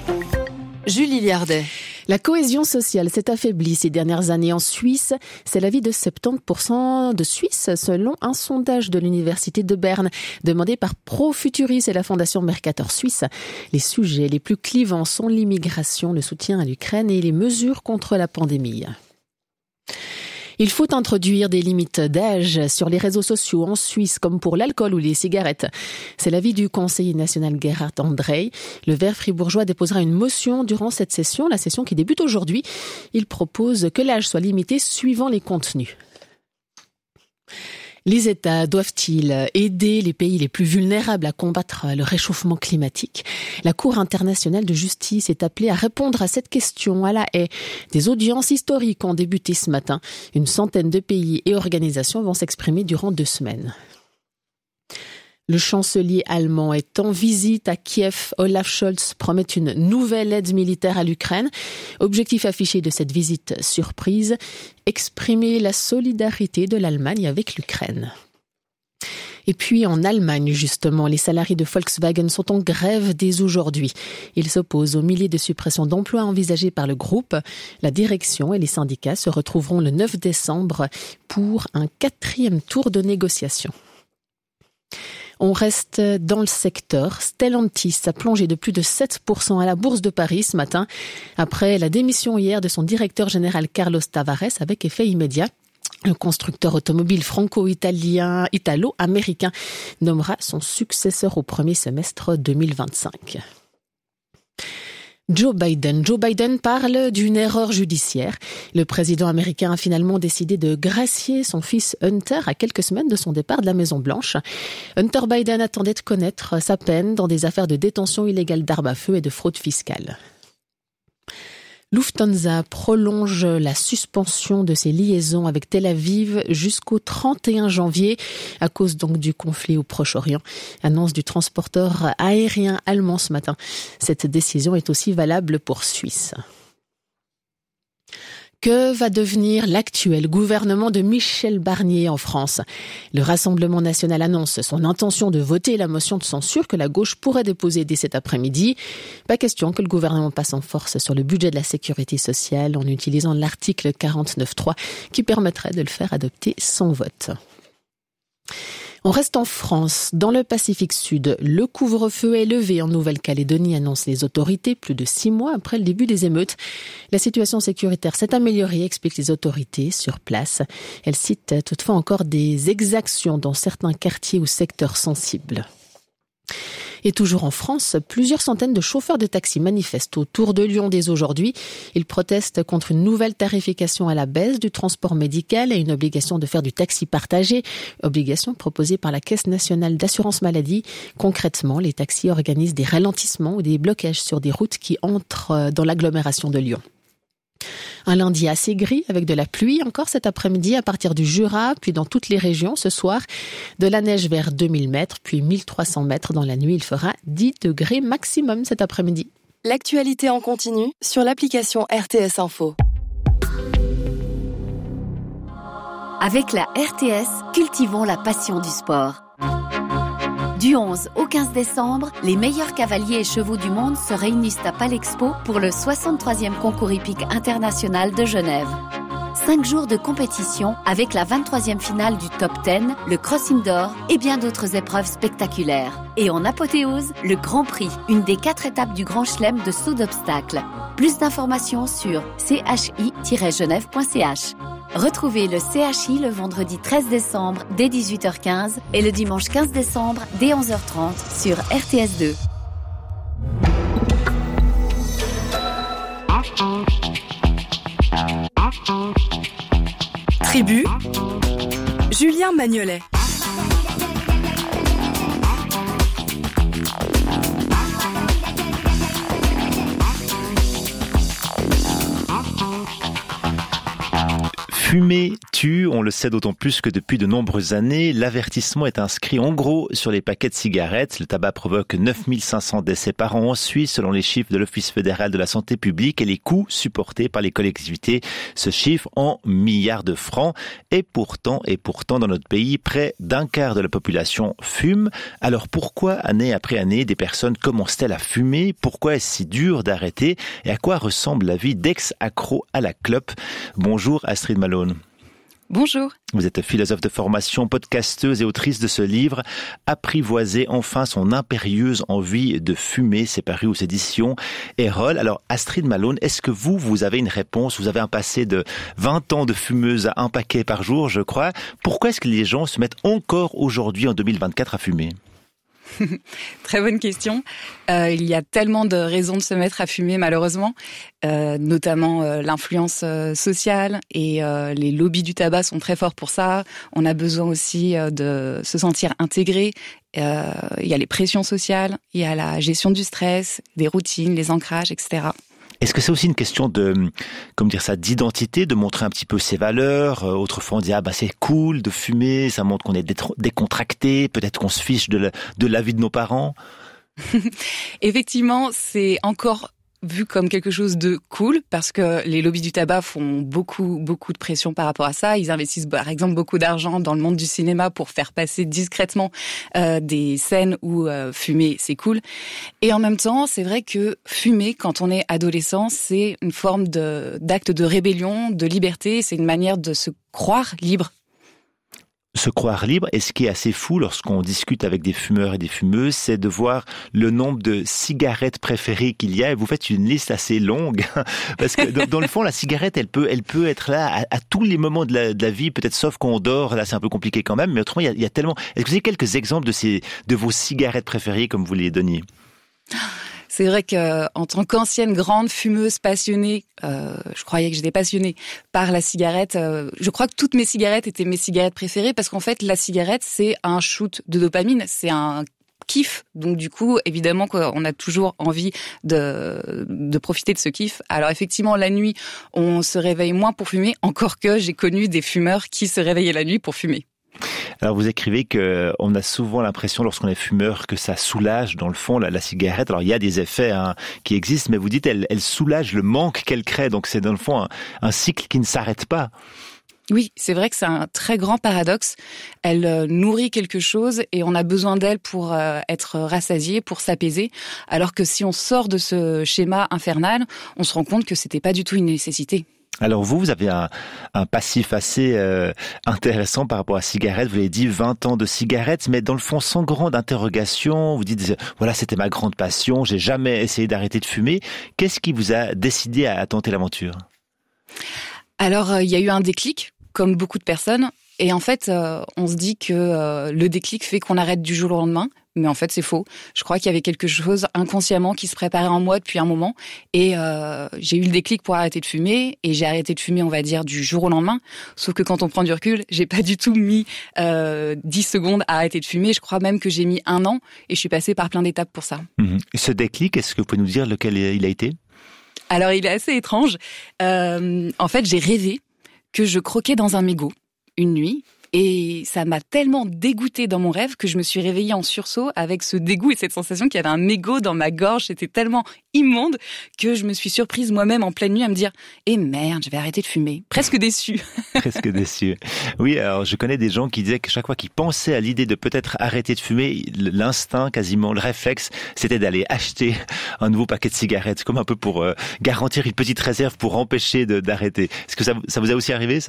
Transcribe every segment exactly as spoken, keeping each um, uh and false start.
Julie Liardet. La cohésion sociale s'est affaiblie ces dernières années en Suisse. C'est l'avis de soixante-dix pour cent de Suisses, selon un sondage de l'Université de Berne, demandé par Profuturis et la Fondation Mercator Suisse. Les sujets les plus clivants sont l'immigration, le soutien à l'Ukraine et les mesures contre la pandémie. Il faut introduire des limites d'âge sur les réseaux sociaux en Suisse, comme pour l'alcool ou les cigarettes. C'est l'avis du conseiller national Gerhard Andrei. Le Vert fribourgeois déposera une motion durant cette session, la session qui débute aujourd'hui. Il propose que l'âge soit limité suivant les contenus. Les États doivent-ils aider les pays les plus vulnérables à combattre le réchauffement climatique ? La Cour internationale de justice est appelée à répondre à cette question à La Haye. Des audiences historiques ont débuté ce matin. Une centaine de pays et organisations vont s'exprimer durant deux semaines. Le chancelier allemand est en visite à Kiev. Olaf Scholz promet une nouvelle aide militaire à l'Ukraine. Objectif affiché de cette visite surprise, exprimer la solidarité de l'Allemagne avec l'Ukraine. Et puis en Allemagne, justement, les salariés de Volkswagen sont en grève dès aujourd'hui. Ils s'opposent aux milliers de suppressions d'emplois envisagées par le groupe. La direction et les syndicats se retrouveront le neuf décembre pour un quatrième tour de négociation. On reste dans le secteur. Stellantis a plongé de plus de sept pour cent à la bourse de Paris ce matin, après la démission hier de son directeur général Carlos Tavares avec effet immédiat. Le constructeur automobile franco-italien, italo-américain nommera son successeur au premier semestre deux mille vingt-cinq. Joe Biden. Joe Biden parle d'une erreur judiciaire. Le président américain a finalement décidé de gracier son fils Hunter à quelques semaines de son départ de la Maison-Blanche. Hunter Biden attendait de connaître sa peine dans des affaires de détention illégale d'armes à feu et de fraude fiscale. Lufthansa prolonge la suspension de ses liaisons avec Tel Aviv jusqu'au trente et un janvier à cause donc du conflit au Proche-Orient. Annonce du transporteur aérien allemand ce matin. Cette décision est aussi valable pour Suisse. Que va devenir l'actuel gouvernement de Michel Barnier en France ? Le Rassemblement national annonce son intention de voter la motion de censure que la gauche pourrait déposer dès cet après-midi. Pas question que le gouvernement passe en force sur le budget de la sécurité sociale en utilisant l'article quarante-neuf point trois qui permettrait de le faire adopter sans vote. On reste en France. Dans le Pacifique Sud, le couvre-feu est levé en Nouvelle-Calédonie, annoncent les autorités, plus de six mois après le début des émeutes. La situation sécuritaire s'est améliorée, expliquent les autorités sur place. Elles citent toutefois encore des exactions dans certains quartiers ou secteurs sensibles. Et toujours en France, plusieurs centaines de chauffeurs de taxi manifestent autour de Lyon dès aujourd'hui. Ils protestent contre une nouvelle tarification à la baisse du transport médical et une obligation de faire du taxi partagé, obligation proposée par la Caisse nationale d'assurance maladie. Concrètement, les taxis organisent des ralentissements ou des blocages sur des routes qui entrent dans l'agglomération de Lyon. Un lundi assez gris avec de la pluie encore cet après-midi à partir du Jura, puis dans toutes les régions ce soir. De la neige vers deux mille mètres, puis mille trois cents mètres dans la nuit. Il fera dix degrés maximum cet après-midi. L'actualité en continu sur l'application R T S Info. Avec la R T S, cultivons la passion du sport. Du onze au quinze décembre, les meilleurs cavaliers et chevaux du monde se réunissent à Palexpo pour le soixante-troisième concours hippique international de Genève. Cinq jours de compétition avec la vingt-troisième finale du Top dix, le Cross Indoor et bien d'autres épreuves spectaculaires. Et en apothéose, le Grand Prix, une des quatre étapes du Grand Chelem de saut d'obstacles. Plus d'informations sur c h i tiret genève point c h. Retrouvez le C H I le vendredi treize décembre dès dix-huit heures quinze et le dimanche quinze décembre dès onze heures trente sur R T S deux. Tribu, Julien Magnolet. Fumer tue, on le sait d'autant plus que depuis de nombreuses années, l'avertissement est inscrit en gros sur les paquets de cigarettes. Le tabac provoque neuf mille cinq cents décès par an en Suisse, selon les chiffres de l'Office fédéral de la santé publique, et les coûts supportés par les collectivités se chiffrent en milliards de francs. Et pourtant, et pourtant, dans notre pays, près d'un quart de la population fume. Alors pourquoi, année après année, des personnes commencent-elles à fumer? Pourquoi est-ce si dur d'arrêter? Et à quoi ressemble la vie d'ex-accro à la clope? Bonjour Astrid Malone. Bonjour. Vous êtes philosophe de formation, podcasteuse et autrice de ce livre « Apprivoiser enfin son impérieuse envie de fumer ». C'est paru aux éditions Erol. Alors Astrid Malone, est-ce que vous, vous avez une réponse? Vous avez un passé de vingt ans de fumeuse à un paquet par jour, je crois. Pourquoi est-ce que les gens se mettent encore aujourd'hui, en deux mille vingt-quatre, à fumer? Très bonne question. Euh, il y a tellement de raisons de se mettre à fumer, malheureusement, euh, notamment euh, l'influence euh, sociale et euh, les lobbies du tabac sont très forts pour ça. On a besoin aussi euh, de se sentir intégré. Euh, il y a les pressions sociales, il y a la gestion du stress, des routines, les ancrages, et cetera. Est-ce que c'est aussi une question de, comment dire ça, d'identité, de montrer un petit peu ses valeurs? Autrefois, on disait, ah bah c'est cool de fumer, ça montre qu'on est décontracté, peut-être qu'on se fiche de la, de la vie de nos parents. Effectivement, c'est encore vu comme quelque chose de cool parce que les lobbies du tabac font beaucoup beaucoup de pression par rapport à ça. Ils investissent par exemple beaucoup d'argent dans le monde du cinéma pour faire passer discrètement euh, des scènes où euh, fumer c'est cool. Et en même temps, c'est vrai que fumer quand on est adolescent, c'est une forme de d'acte de rébellion, de liberté, c'est une manière de se croire libre. Se croire libre, et ce qui est assez fou lorsqu'on discute avec des fumeurs et des fumeuses, c'est de voir le nombre de cigarettes préférées qu'il y a, et vous faites une liste assez longue, parce que dans, dans le fond, la cigarette, elle peut, elle peut être là à, à tous les moments de la, de la vie, peut-être sauf qu'on dort, là c'est un peu compliqué quand même, mais autrement, il y a, il y a tellement... Est-ce que vous avez quelques exemples de, ces, de vos cigarettes préférées, comme vous les donniez? C'est vrai que en tant qu'ancienne grande fumeuse passionnée, euh, je croyais que j'étais passionnée par la cigarette. Euh, je crois que toutes mes cigarettes étaient mes cigarettes préférées parce qu'en fait, la cigarette, c'est un shoot de dopamine, c'est un kiff. Donc du coup, évidemment qu'on a toujours envie de, de profiter de ce kiff. Alors effectivement, la nuit, on se réveille moins pour fumer, encore que j'ai connu des fumeurs qui se réveillaient la nuit pour fumer. Alors vous écrivez que on a souvent l'impression lorsqu'on est fumeur que ça soulage dans le fond la, la cigarette. Alors il y a des effets hein, qui existent, mais vous dites elle, elle soulage le manque qu'elle crée. Donc c'est dans le fond un, un cycle qui ne s'arrête pas. Oui, c'est vrai que c'est un très grand paradoxe. Elle euh, nourrit quelque chose et on a besoin d'elle pour euh, être rassasié, pour s'apaiser. Alors que si on sort de ce schéma infernal, on se rend compte que c'était pas du tout une nécessité. Alors vous, vous avez un, un passif assez euh, intéressant par rapport à la cigarette. Vous l'avez dit, vingt ans de cigarette, mais dans le fond, sans grande interrogation. Vous dites, voilà, c'était ma grande passion, j'ai jamais essayé d'arrêter de fumer. Qu'est-ce qui vous a décidé à, à tenter l'aventure? Alors, euh, il y a eu un déclic, comme beaucoup de personnes. Et en fait, euh, on se dit que euh, le déclic fait qu'on arrête du jour au lendemain. Mais en fait, c'est faux. Je crois qu'il y avait quelque chose inconsciemment qui se préparait en moi depuis un moment. Et euh, j'ai eu le déclic pour arrêter de fumer. Et j'ai arrêté de fumer, on va dire, du jour au lendemain. Sauf que quand on prend du recul, j'ai pas du tout mis euh, dix secondes à arrêter de fumer. Je crois même que j'ai mis un an. Et je suis passée par plein d'étapes pour ça. Mmh. Ce déclic, est-ce que vous pouvez nous dire lequel il a été? Alors, il est assez étrange. Euh, en fait, j'ai rêvé que je croquais dans un mégot une nuit. Et ça m'a tellement dégoûtée dans mon rêve que je me suis réveillée en sursaut avec ce dégoût et cette sensation qu'il y avait un mégot dans ma gorge. C'était tellement immonde que je me suis surprise moi-même en pleine nuit à me dire « Eh merde, je vais arrêter de fumer ». Presque déçue. Presque déçue. Oui, alors je connais des gens qui disaient que chaque fois qu'ils pensaient à l'idée de peut-être arrêter de fumer, l'instinct, quasiment le réflexe, c'était d'aller acheter un nouveau paquet de cigarettes, comme un peu pour euh, garantir une petite réserve pour empêcher de, d'arrêter. Est-ce que ça, ça vous a aussi arrivé, ça ?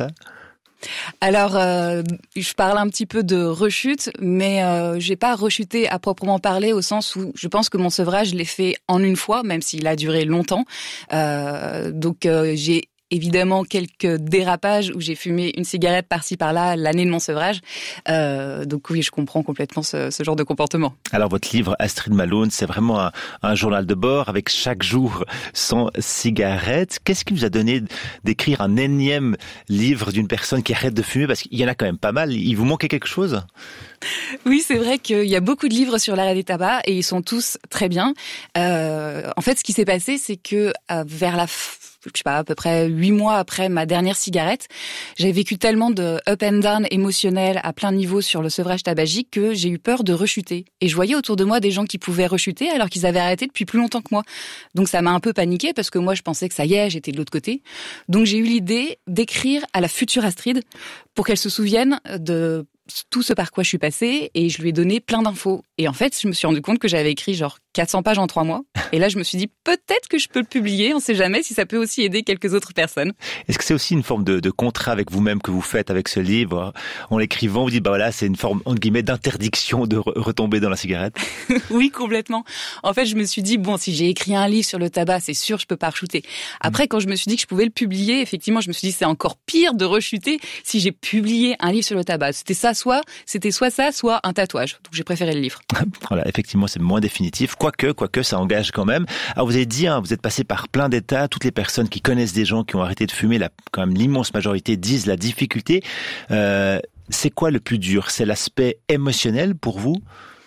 Alors, euh, je parle un petit peu de rechute, mais euh, j'ai pas rechuté à proprement parler au sens où je pense que mon sevrage, je l'ai fait en une fois, même s'il a duré longtemps. Euh, donc, euh, j'ai évidemment quelques dérapages où j'ai fumé une cigarette par-ci par-là l'année de mon sevrage. Euh, donc oui, je comprends complètement ce, ce genre de comportement. Alors votre livre Astrid Malone, c'est vraiment un, un journal de bord avec chaque jour son cigarette. Qu'est-ce qui vous a donné d'écrire un énième livre d'une personne qui arrête de fumer? Parce qu'il y en a quand même pas mal. Il vous manquait quelque chose? Oui, c'est vrai qu'il y a beaucoup de livres sur l'arrêt des tabacs et ils sont tous très bien. Euh, en fait, ce qui s'est passé, c'est que euh, vers la f- je sais pas, à peu près huit mois après ma dernière cigarette, j'avais vécu tellement de up and down émotionnel à plein niveau sur le sevrage tabagique que j'ai eu peur de rechuter. Et je voyais autour de moi des gens qui pouvaient rechuter alors qu'ils avaient arrêté depuis plus longtemps que moi. Donc ça m'a un peu paniquée parce que moi je pensais que ça y est, j'étais de l'autre côté. Donc j'ai eu l'idée d'écrire à la future Astrid pour qu'elle se souvienne de tout ce par quoi je suis passée, et je lui ai donné plein d'infos. Et en fait, je me suis rendu compte que j'avais écrit genre quatre cents pages en trois mois. Et là, je me suis dit, peut-être que je peux le publier, on sait jamais si ça peut aussi aider quelques autres personnes. Est-ce que c'est aussi une forme de, de contrat avec vous-même que vous faites avec ce livre? En l'écrivant, vous dites, bah voilà, c'est une forme, entre guillemets, d'interdiction de re- retomber dans la cigarette? Oui, complètement. En fait, je me suis dit, bon, si j'ai écrit un livre sur le tabac, c'est sûr, je peux pas rechuter. Après, mmh. quand je me suis dit que je pouvais le publier, effectivement, je me suis dit, c'est encore pire de rechuter si j'ai publié un livre sur le tabac. C'était ça, soit, c'était soit ça, soit un tatouage. Donc, j'ai préféré le livre. Voilà, effectivement, c'est moins définitif. Quoique, quoique, ça engage quand même. Alors, vous avez dit, hein, vous êtes passé par plein d'états. Toutes les personnes qui connaissent des gens qui ont arrêté de fumer, la, quand même, l'immense majorité disent la difficulté. Euh, c'est quoi le plus dur? C'est l'aspect émotionnel pour vous?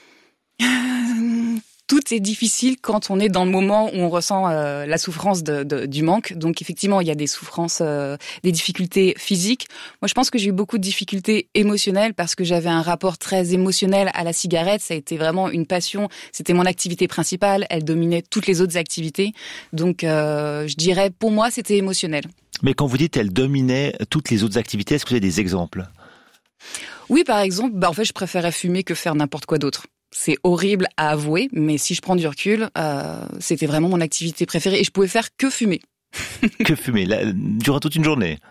Tout est difficile quand on est dans le moment où on ressent euh, la souffrance de, de, du manque. Donc effectivement, il y a des souffrances, euh, des difficultés physiques. Moi, je pense que j'ai eu beaucoup de difficultés émotionnelles parce que j'avais un rapport très émotionnel à la cigarette. Ça a été vraiment une passion. C'était mon activité principale. Elle dominait toutes les autres activités. Donc, euh, je dirais, pour moi, c'était émotionnel. Mais quand vous dites elle dominait toutes les autres activités, est-ce que vous avez des exemples? Oui, par exemple, bah en fait, je préférais fumer que faire n'importe quoi d'autre. C'est horrible à avouer, mais si je prends du recul, euh, c'était vraiment mon activité préférée et je pouvais faire que fumer. Que fumer, là, durant toute une journée?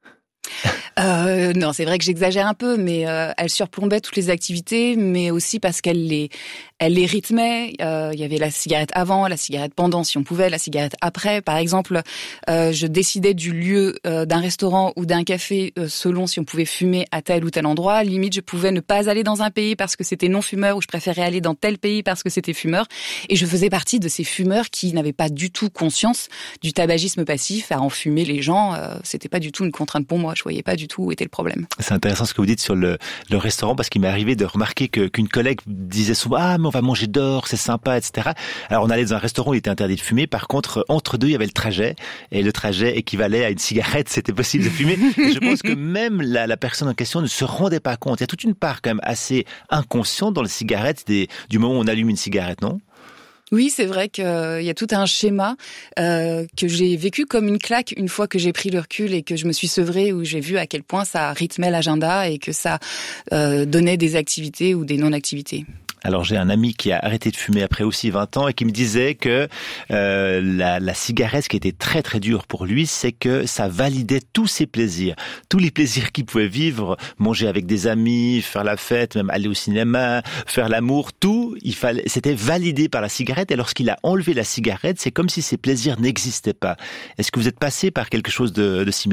Euh, non, c'est vrai que j'exagère un peu, mais euh, elle surplombait toutes les activités, mais aussi parce qu'elle les, elle les rythmait. Euh, il y avait la cigarette avant, la cigarette pendant, si on pouvait, la cigarette après. Par exemple, euh, je décidais du lieu euh, d'un restaurant ou d'un café euh, selon si on pouvait fumer à tel ou tel endroit. Limite, je pouvais ne pas aller dans un pays parce que c'était non-fumeur, ou je préférais aller dans tel pays parce que c'était fumeur. Et je faisais partie de ces fumeurs qui n'avaient pas du tout conscience du tabagisme passif, à en fumer les gens. Euh, c'était pas du tout une contrainte pour moi. Je voyais pas du tout où était le problème. C'est intéressant ce que vous dites sur le, le restaurant, parce qu'il m'est arrivé de remarquer que, qu'une collègue disait souvent « Ah, mais on va manger dehors, c'est sympa, et cetera » Alors on allait dans un restaurant où il était interdit de fumer. Par contre, entre deux, il y avait le trajet. Et le trajet équivalait à une cigarette. C'était possible de fumer. Et je pense que même la, la personne en question ne se rendait pas compte. Il y a toute une part quand même assez inconsciente dans les cigarettes des, du moment où on allume une cigarette, non ? Oui, c'est vrai qu'il y a tout un schéma euh, que j'ai vécu comme une claque une fois que j'ai pris le recul et que je me suis sevrée, où j'ai vu à quel point ça rythmait l'agenda et que ça euh, donnait des activités ou des non-activités. Alors j'ai un ami qui a arrêté de fumer après aussi vingt ans et qui me disait que euh, la, la cigarette, ce qui était très très dur pour lui, c'est que ça validait tous ses plaisirs, tous les plaisirs qu'il pouvait vivre, manger avec des amis, faire la fête, même aller au cinéma, faire l'amour, tout, il fallait, c'était validé par la cigarette. Et lorsqu'il a enlevé la cigarette, c'est comme si ces plaisirs n'existaient pas. Est-ce que vous êtes passé par quelque chose de, de similaire ?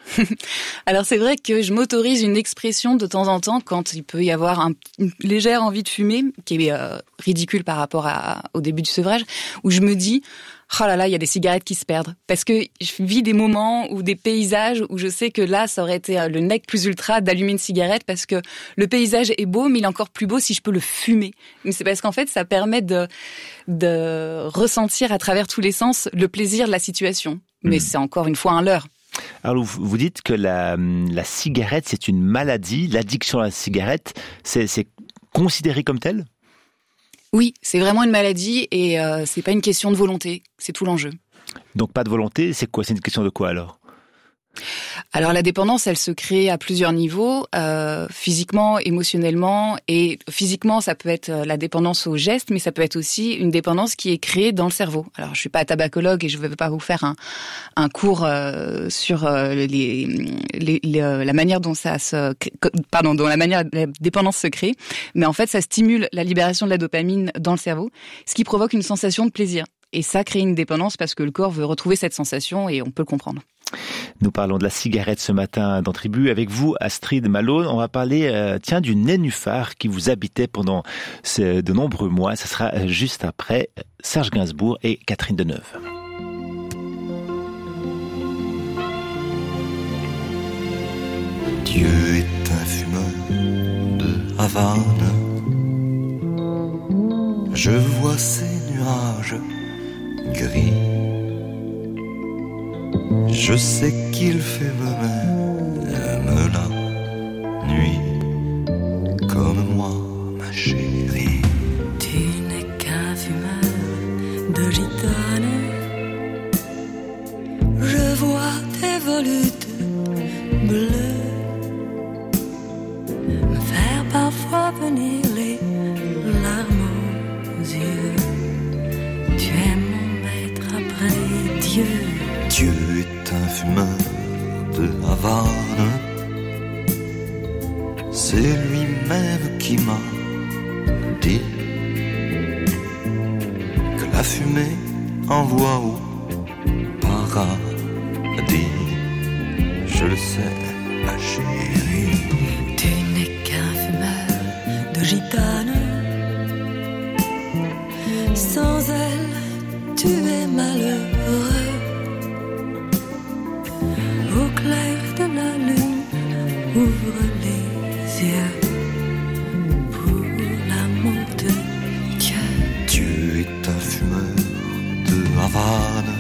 Alors c'est vrai que je m'autorise une expression de temps en temps quand il peut y avoir un, une légère envie de fumer, qui est euh, ridicule par rapport à, au début du sevrage, où je me dis « Oh là là, il y a des cigarettes qui se perdent ». Parce que je vis des moments ou des paysages où je sais que là, ça aurait été le nec plus ultra d'allumer une cigarette, parce que le paysage est beau, mais il est encore plus beau si je peux le fumer. Mais c'est parce qu'en fait, ça permet de, de ressentir à travers tous les sens le plaisir de la situation. Mais mmh. c'est encore une fois un leurre. Alors, vous dites que la, la cigarette, c'est une maladie. L'addiction à la cigarette, c'est, c'est considéré comme tel ? Oui, c'est vraiment une maladie et euh, c'est pas une question de volonté. C'est tout l'enjeu. Donc, pas de volonté, c'est quoi ? C'est une question de quoi alors ? Alors la dépendance, elle se crée à plusieurs niveaux, euh, physiquement, émotionnellement, et physiquement ça peut être la dépendance au geste, mais ça peut être aussi une dépendance qui est créée dans le cerveau. Alors je suis pas tabacologue et je ne vais pas vous faire un, un cours euh, sur euh, les, les, les, la manière dont ça se, pardon, dont la manière la dépendance se crée, mais en fait ça stimule la libération de la dopamine dans le cerveau, ce qui provoque une sensation de plaisir. Et ça crée une dépendance parce que le corps veut retrouver cette sensation et on peut le comprendre. Nous parlons de la cigarette ce matin dans Tribu avec vous, Astrid Malone. On va parler, euh, tiens, du nénuphar qui vous habitait pendant ce, de nombreux mois. Ça sera juste après Serge Gainsbourg et Catherine Deneuve. Dieu est un fumeur de Havane. Je vois ces nuages gris Je sais qu'il fume même la nuit, comme moi, ma chérie. Tu n'es qu'un fumeur de gitane. Je vois tes volutes bleues me faire parfois venir les larmes aux yeux. Tu es mon maître après Dieu. Dieu est un fumeur de Havane. C'est lui-même qui m'a dit que la fumée envoie au paradis. Je le sais, ma chérie. Tu n'es qu'un fumeur de gitane. Sans elle, tu es malheureux. Au clair de la lune, ouvre les yeux pour l'amour de Dieu. Dieu est un fumeur de Havane.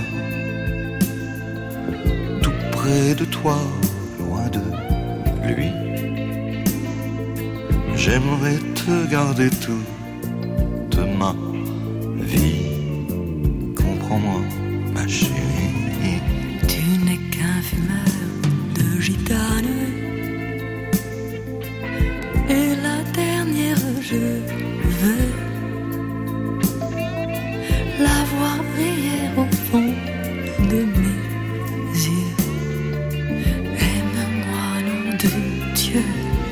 Tout près de toi, loin de lui. J'aimerais te garder toute ma vie. Comprends-moi, ma chérie. Tu n'es qu'un fumeur de gitane. Et la dernière, je veux la voir briller au fond de mes yeux. Aime-moi, nom de Dieu.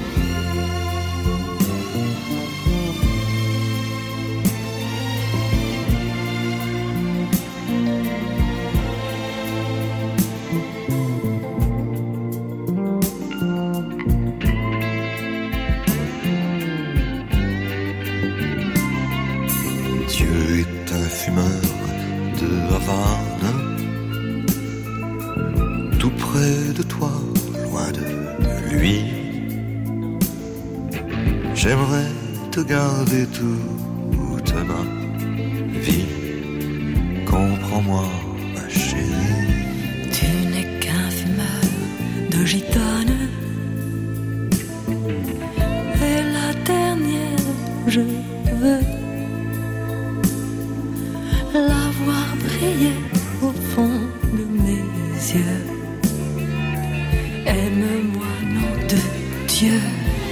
Fumeur de Havane, tout près de toi, loin de lui. J'aimerais te garder toute ma vie. Comprends-moi, ma chérie. Tu n'es qu'un fumeur de gitane. Et la dernière, je veux la voir briller au fond de mes yeux. Aime-moi, nom de Dieu.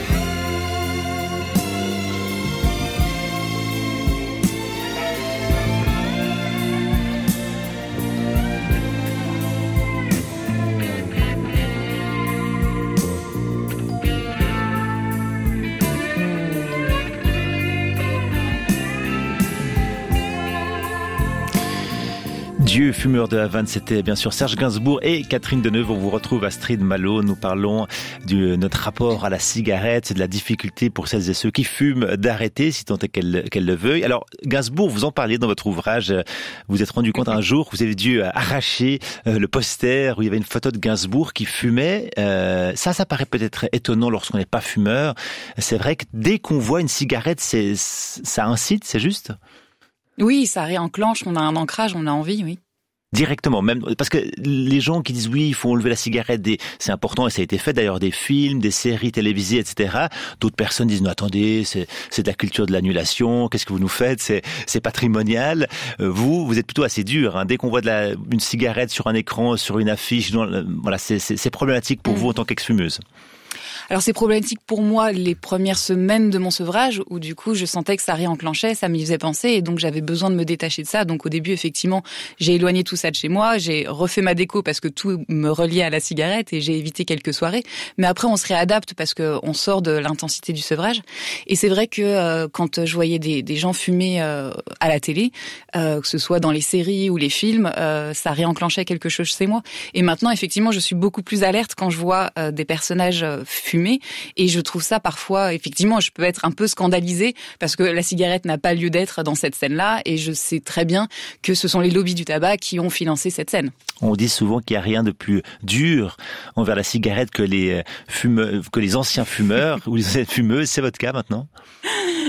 Dieu, fumeur de Havane, c'était bien sûr Serge Gainsbourg et Catherine Deneuve. On vous retrouve Astrid Malo. Nous parlons de notre rapport à la cigarette, de la difficulté pour celles et ceux qui fument d'arrêter, si tant est qu'elles qu'elles le veuillent. Alors, Gainsbourg, vous en parliez dans votre ouvrage. Vous vous êtes rendu compte un jour que vous avez dû arracher le poster où il y avait une photo de Gainsbourg qui fumait. Euh, ça, ça paraît peut-être étonnant lorsqu'on n'est pas fumeur. C'est vrai que dès qu'on voit une cigarette, c'est, ça incite, c'est juste ? Oui, ça réenclenche, on a un ancrage, on a envie, oui. Directement, même parce que les gens qui disent oui, il faut enlever la cigarette, des, c'est important et ça a été fait d'ailleurs, des films, des séries télévisées, et cetera. D'autres personnes disent non, attendez, c'est, c'est de la culture de l'annulation. Qu'est-ce que vous nous faites ? C'est, c'est patrimonial. Euh, vous, vous êtes plutôt assez dur. Hein. Dès qu'on voit de la, une cigarette sur un écran, sur une affiche, dans, voilà, c'est, c'est, c'est problématique pour mmh. vous en tant qu'ex-fumeuse. Alors c'est problématique pour moi les premières semaines de mon sevrage où du coup je sentais que ça réenclenchait, ça m'y faisait penser et donc j'avais besoin de me détacher de ça. Donc au début effectivement j'ai éloigné tout ça de chez moi, j'ai refait ma déco parce que tout me reliait à la cigarette et j'ai évité quelques soirées. Mais après on se réadapte parce que on sort de l'intensité du sevrage. Et c'est vrai que euh, quand je voyais des, des gens fumer euh, à la télé, euh, que ce soit dans les séries ou les films, euh, ça réenclenchait quelque chose chez moi. Et maintenant effectivement je suis beaucoup plus alerte quand je vois euh, des personnages euh, fumer. Et je trouve ça parfois, effectivement, je peux être un peu scandalisée parce que la cigarette n'a pas lieu d'être dans cette scène-là et je sais très bien que ce sont les lobbies du tabac qui ont financé cette scène. On dit souvent qu'il n'y a rien de plus dur envers la cigarette que les fumeurs, que les anciens fumeurs ou les anciennes fumeuses. C'est votre cas maintenant ?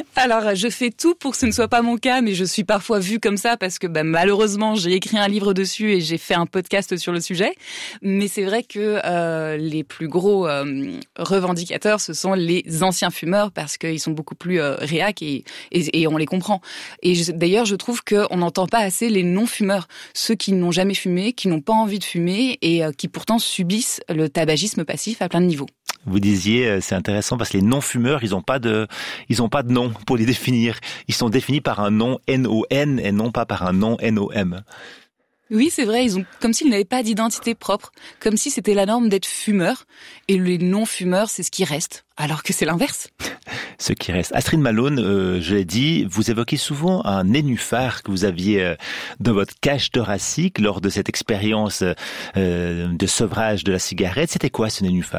Alors, je fais tout pour que ce ne soit pas mon cas, mais je suis parfois vue comme ça parce que bah, malheureusement, j'ai écrit un livre dessus et j'ai fait un podcast sur le sujet. Mais c'est vrai que euh, les plus gros euh, revendicateurs, ce sont les anciens fumeurs parce qu'ils sont beaucoup plus euh, réacs et, et, et on les comprend. Et je, d'ailleurs, je trouve qu'on n'entend pas assez les non-fumeurs, ceux qui n'ont jamais fumé, qui n'ont pas envie de fumer et euh, qui pourtant subissent le tabagisme passif à plein de niveaux. Vous disiez, c'est intéressant parce que les non-fumeurs, ils n'ont pas de, ils ont pas de nom pour les définir. Ils sont définis par un nom N O N et non pas par un nom N O M. Oui, c'est vrai, ils ont comme s'ils n'avaient pas d'identité propre, comme si c'était la norme d'être fumeur, et les non-fumeurs, c'est ce qui reste, alors que c'est l'inverse. Ce qui reste. Astrid Malone, euh, je l'ai dit, vous évoquez souvent un nénuphar que vous aviez euh, dans votre cage thoracique lors de cette expérience euh, de sevrage de la cigarette. C'était quoi ce nénuphar ?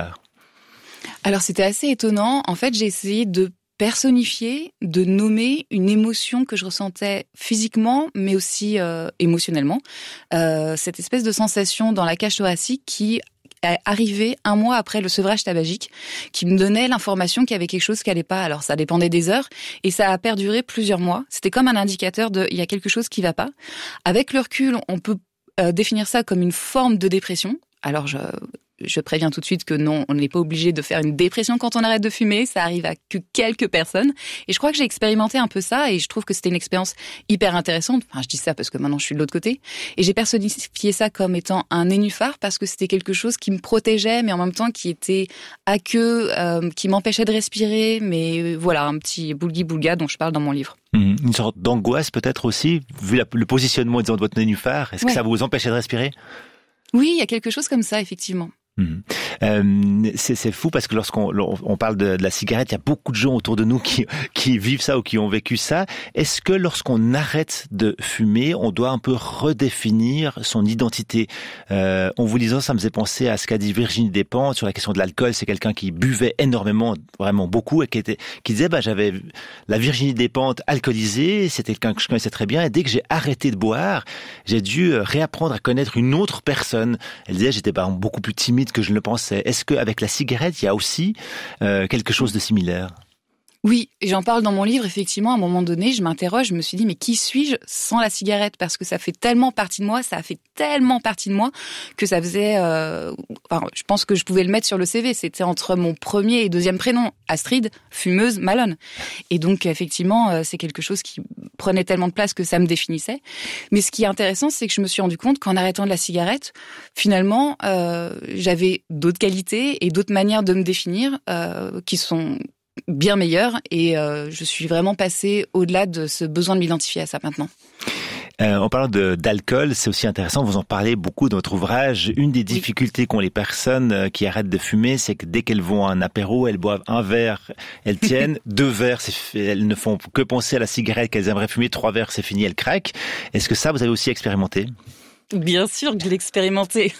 Alors c'était assez étonnant. En fait, j'ai essayé de personnifier, de nommer une émotion que je ressentais physiquement, mais aussi euh, émotionnellement. Euh, cette espèce de sensation dans la cage thoracique qui est arrivée un mois après le sevrage tabagique, qui me donnait l'information qu'il y avait quelque chose qui allait pas. Alors ça dépendait des heures, et ça a perduré plusieurs mois. C'était comme un indicateur de il y a quelque chose qui va pas. Avec le recul, on peut euh, définir ça comme une forme de dépression. Alors je Je préviens tout de suite que non, on n'est pas obligé de faire une dépression quand on arrête de fumer. Ça arrive à que quelques personnes. Et je crois que j'ai expérimenté un peu ça et je trouve que c'était une expérience hyper intéressante. Enfin, je dis ça parce que maintenant je suis de l'autre côté. Et j'ai personnifié ça comme étant un nénuphar parce que c'était quelque chose qui me protégeait, mais en même temps qui était aqueux, euh, qui m'empêchait de respirer. Mais voilà, un petit boulgui-boulga dont je parle dans mon livre. Mmh, une sorte d'angoisse peut-être aussi, vu la, le positionnement disons, de votre nénuphar. Est-ce ouais. que ça vous empêchait de respirer ? Oui, il y a quelque chose comme ça, effectivement. Mmh. Euh, c'est, c'est fou parce que lorsqu'on on parle de, de la cigarette, il y a beaucoup de gens autour de nous qui, qui vivent ça ou qui ont vécu ça. Est-ce que lorsqu'on arrête de fumer, on doit un peu redéfinir son identité ? euh, En vous lisant, ça me faisait penser à ce qu'a dit Virginie Despentes sur la question de l'alcool. C'est quelqu'un qui buvait énormément, vraiment beaucoup, et qui, était, qui disait bah, « j'avais la Virginie Despentes alcoolisée, c'était quelqu'un que je connaissais très bien, et dès que j'ai arrêté de boire, j'ai dû réapprendre à connaître une autre personne. » Elle disait « j'étais bah, beaucoup plus timide que je ne le pensais. » Est-ce qu'avec la cigarette, il y a aussi euh, quelque chose de similaire ? Oui, et j'en parle dans mon livre, effectivement, à un moment donné, je m'interroge, je me suis dit, mais qui suis-je sans la cigarette ? Parce que ça fait tellement partie de moi, ça a fait tellement partie de moi, que ça faisait... Euh, enfin, je pense que je pouvais le mettre sur le C V, c'était entre mon premier et deuxième prénom, Astrid, fumeuse, Malone. Et donc, effectivement, c'est quelque chose qui prenait tellement de place que ça me définissait. Mais ce qui est intéressant, c'est que je me suis rendu compte qu'en arrêtant de la cigarette, finalement, euh, j'avais d'autres qualités et d'autres manières de me définir euh, qui sont... bien meilleure et euh, je suis vraiment passée au-delà de ce besoin de m'identifier à ça maintenant. Euh, en parlant de, d'alcool, c'est aussi intéressant, vous en parlez beaucoup dans votre ouvrage. Une des difficultés oui. qu'ont les personnes qui arrêtent de fumer, c'est que dès qu'elles vont à un apéro, elles boivent un verre, elles tiennent, deux verres, c'est, elles ne font que penser à la cigarette qu'elles aimeraient fumer, trois verres, c'est fini, elles craquent. Est-ce que ça, vous avez aussi expérimenté ? Bien sûr que je l'ai expérimenté.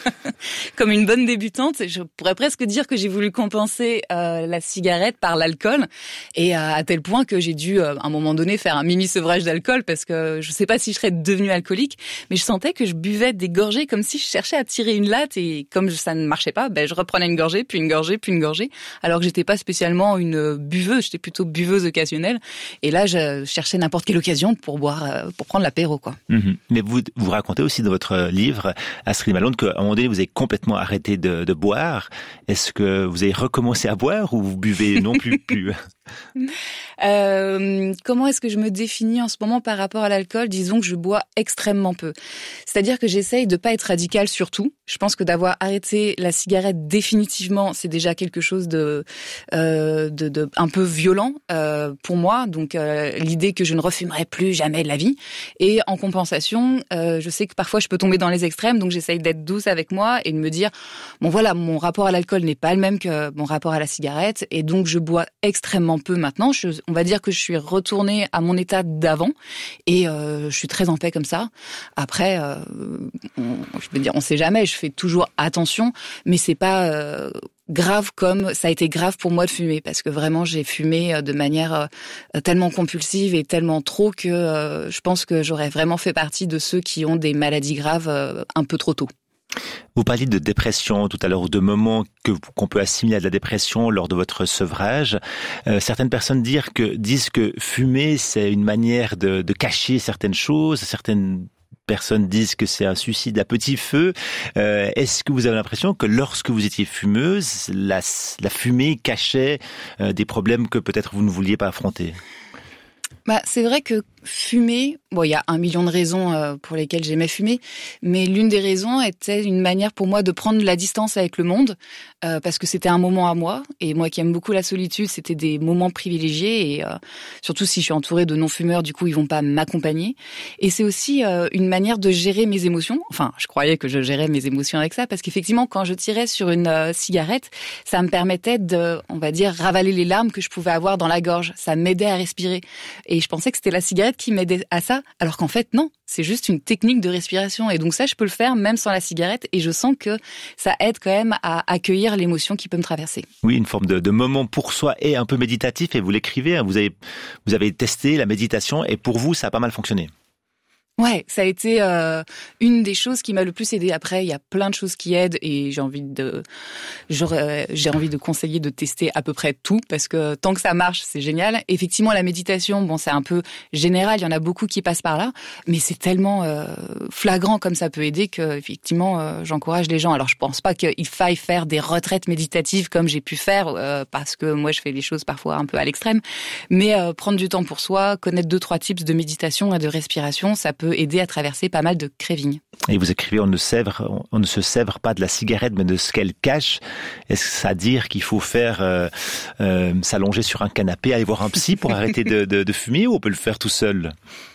Comme une bonne débutante, je pourrais presque dire que j'ai voulu compenser euh, la cigarette par l'alcool, et euh, à tel point que j'ai dû, euh, à un moment donné, faire un mini-sevrage d'alcool, parce que je sais pas si je serais devenue alcoolique, mais je sentais que je buvais des gorgées comme si je cherchais à tirer une latte, et comme ça ne marchait pas, ben je reprenais une gorgée, puis une gorgée, puis une gorgée, alors que j'étais pas spécialement une buveuse, j'étais plutôt buveuse occasionnelle, et là je cherchais n'importe quelle occasion pour boire, euh, pour prendre l'apéro, quoi. Mmh. Mais vous vous racontez aussi dans votre livre, Astrid Malone, qu'à un moment donné, vous avez complètement arrêté de, de boire. Est-ce que vous avez recommencé à boire ou vous buvez non plus plus euh, Comment est-ce que je me définis en ce moment par rapport à l'alcool ? Disons que je bois extrêmement peu. C'est-à-dire que j'essaye de pas être radicale sur tout. Je pense que d'avoir arrêté la cigarette définitivement, c'est déjà quelque chose de, euh, de, de un peu violent euh, pour moi. Donc euh, l'idée que je ne refumerai plus jamais de la vie. Et en compensation, euh, je sais que parfois je peux tomber dans les extrêmes, donc j'essaye d'être douce avec moi et de me dire bon voilà, mon rapport à l'alcool n'est pas le même que mon rapport à la cigarette, et donc je bois extrêmement peu maintenant. Je, on va dire que je suis retournée à mon état d'avant et euh, je suis très en paix comme ça. Après, euh, on, je veux dire, on sait jamais. Je fais toujours attention, mais c'est pas euh, grave comme ça a été grave pour moi de fumer, parce que vraiment j'ai fumé de manière euh, tellement compulsive et tellement trop que euh, je pense que j'aurais vraiment fait partie de ceux qui ont des maladies graves euh, un peu trop tôt. Vous parliez de dépression tout à l'heure, ou de moments que, qu'on peut assimiler à de la dépression lors de votre sevrage. Euh, certaines personnes disent que, disent que fumer, c'est une manière de, de cacher certaines choses. Certaines personnes disent que c'est un suicide à petit feu. Euh, est-ce que vous avez l'impression que lorsque vous étiez fumeuse, la, la fumée cachait euh, des problèmes que peut-être vous ne vouliez pas affronter ? Bah, c'est vrai que fumer, bon, il y a un million de raisons euh, pour lesquelles j'aimais fumer, mais l'une des raisons était une manière pour moi de prendre la distance avec le monde, euh, parce que c'était un moment à moi, et moi qui aime beaucoup la solitude, c'était des moments privilégiés, et euh, surtout si je suis entourée de non-fumeurs, du coup, ils vont pas m'accompagner. Et c'est aussi euh, une manière de gérer mes émotions. Enfin, je croyais que je gérais mes émotions avec ça, parce qu'effectivement, quand je tirais sur une euh, cigarette, ça me permettait de, on va dire, ravaler les larmes que je pouvais avoir dans la gorge. Ça m'aidait à respirer. Et je pensais que c'était la cigarette qui m'aidait à ça, alors qu'en fait, non. C'est juste une technique de respiration. Et donc ça, je peux le faire même sans la cigarette. Et je sens que ça aide quand même à accueillir l'émotion qui peut me traverser. Oui, une forme de, de moment pour soi et un peu méditatif. Et vous l'écrivez, hein, vous avez, vous avez testé la méditation et pour vous, ça a pas mal fonctionné. Ouais, ça a été euh, une des choses qui m'a le plus aidée. Après, il y a plein de choses qui aident et j'ai envie de, j'aurais, j'ai envie de conseiller de tester à peu près tout parce que tant que ça marche, c'est génial. Effectivement, la méditation, bon, c'est un peu général. Il y en a beaucoup qui passent par là, mais c'est tellement euh, flagrant comme ça peut aider que effectivement, euh, j'encourage les gens. Alors, je pense pas qu'il faille faire des retraites méditatives comme j'ai pu faire euh, parce que moi, je fais les choses parfois un peu à l'extrême. Mais euh, prendre du temps pour soi, connaître deux trois tips de méditation et de respiration, ça peut aider à traverser pas mal de cravings. Et vous écrivez, on ne sèvre, on ne se sèvre pas de la cigarette, mais de ce qu'elle cache. Est-ce que ça veut dire qu'il faut faire euh, euh, s'allonger sur un canapé, aller voir un psy pour arrêter de, de, de fumer, ou on peut le faire tout seul ?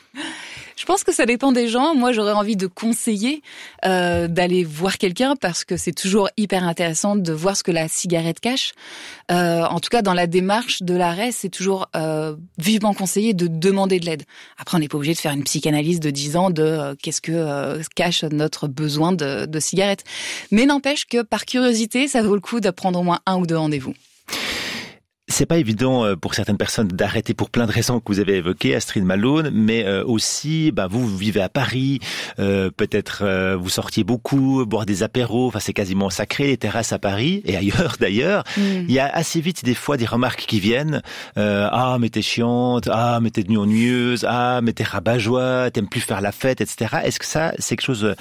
Je pense que ça dépend des gens. Moi, j'aurais envie de conseiller euh, d'aller voir quelqu'un parce que c'est toujours hyper intéressant de voir ce que la cigarette cache. Euh, en tout cas, dans la démarche de l'arrêt, c'est toujours euh, vivement conseillé de demander de l'aide. Après, on n'est pas obligé de faire une psychanalyse de dix ans de euh, qu'est-ce que euh, cache notre besoin de, de cigarette. Mais n'empêche que par curiosité, ça vaut le coup de prendre au moins un ou deux rendez-vous. C'est pas évident pour certaines personnes d'arrêter pour plein de raisons que vous avez évoquées, Astrid Malone, mais aussi, bah, vous, vous vivez à Paris, euh, peut-être euh, vous sortiez beaucoup, boire des apéros, enfin c'est quasiment sacré, les terrasses à Paris et ailleurs d'ailleurs. Mm. Il y a assez vite des fois des remarques qui viennent, euh, ah mais t'es chiante, ah mais t'es devenue ennuyeuse, ah mais t'es rabat-joie, t'aimes plus faire la fête, et cetera. Est-ce que ça, c'est quelque chose euh,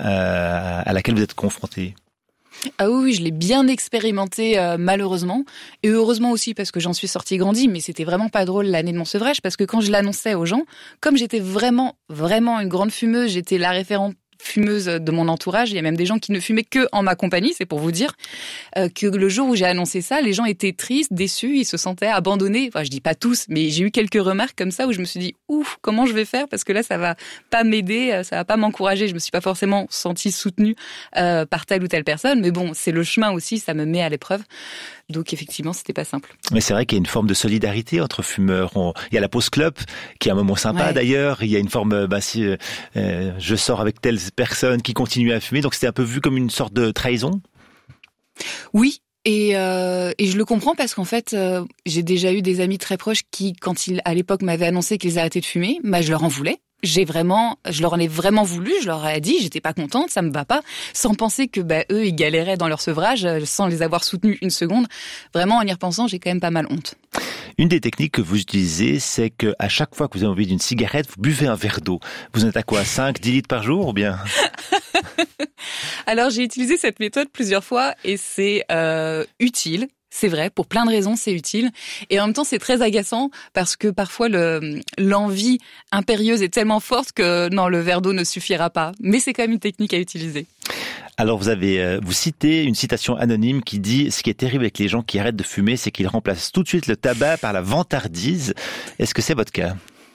à laquelle vous êtes confronté ? Ah oui, oui, je l'ai bien expérimenté euh, malheureusement et heureusement aussi parce que j'en suis sortie grandie, mais c'était vraiment pas drôle l'année de mon sevrage parce que quand je l'annonçais aux gens, comme j'étais vraiment, vraiment une grande fumeuse, j'étais la référente fumeuse de mon entourage, il y a même des gens qui ne fumaient que en ma compagnie, c'est pour vous dire, euh, que le jour où j'ai annoncé ça, les gens étaient tristes, déçus, ils se sentaient abandonnés. Enfin, je dis pas tous, mais j'ai eu quelques remarques comme ça où je me suis dit, ouf, comment je vais faire parce que là, ça va pas m'aider, ça va pas m'encourager. Je me suis pas forcément sentie soutenue euh, par telle ou telle personne, mais bon, c'est le chemin aussi, ça me met à l'épreuve. Donc effectivement, c'était pas simple. Mais c'est vrai qu'il y a une forme de solidarité entre fumeurs. On... Il y a la pause club, qui est un moment sympa ouais. D'ailleurs. Il y a une forme, bah, si euh, je sors avec telle personne qui continue à fumer, donc c'était un peu vu comme une sorte de trahison. Oui. Et, euh, et je le comprends parce qu'en fait, euh, j'ai déjà eu des amis très proches qui, quand ils, à l'époque, m'avaient annoncé qu'ils arrêtaient de fumer, bah, je leur en voulais. J'ai vraiment, je leur en ai vraiment voulu, je leur ai dit, j'étais pas contente, ça me va pas, sans penser que, bah, eux, ils galéraient dans leur sevrage, sans les avoir soutenus une seconde. Vraiment, en y repensant, j'ai quand même pas mal honte. Une des techniques que vous utilisez, c'est que à chaque fois que vous avez envie d'une cigarette, vous buvez un verre d'eau. Vous en êtes à quoi, cinq, dix litres par jour ou bien? Alors, j'ai utilisé cette méthode plusieurs fois et c'est euh, utile. C'est vrai, pour plein de raisons, c'est utile. Et en même temps, c'est très agaçant parce que parfois, le, l'envie impérieuse est tellement forte que non, le verre d'eau ne suffira pas. Mais c'est quand même une technique à utiliser. Alors, vous avez, euh, vous citez une citation anonyme qui dit « Ce qui est terrible avec les gens qui arrêtent de fumer, c'est qu'ils remplacent tout de suite le tabac par la vantardise ». Est-ce que c'est votre cas?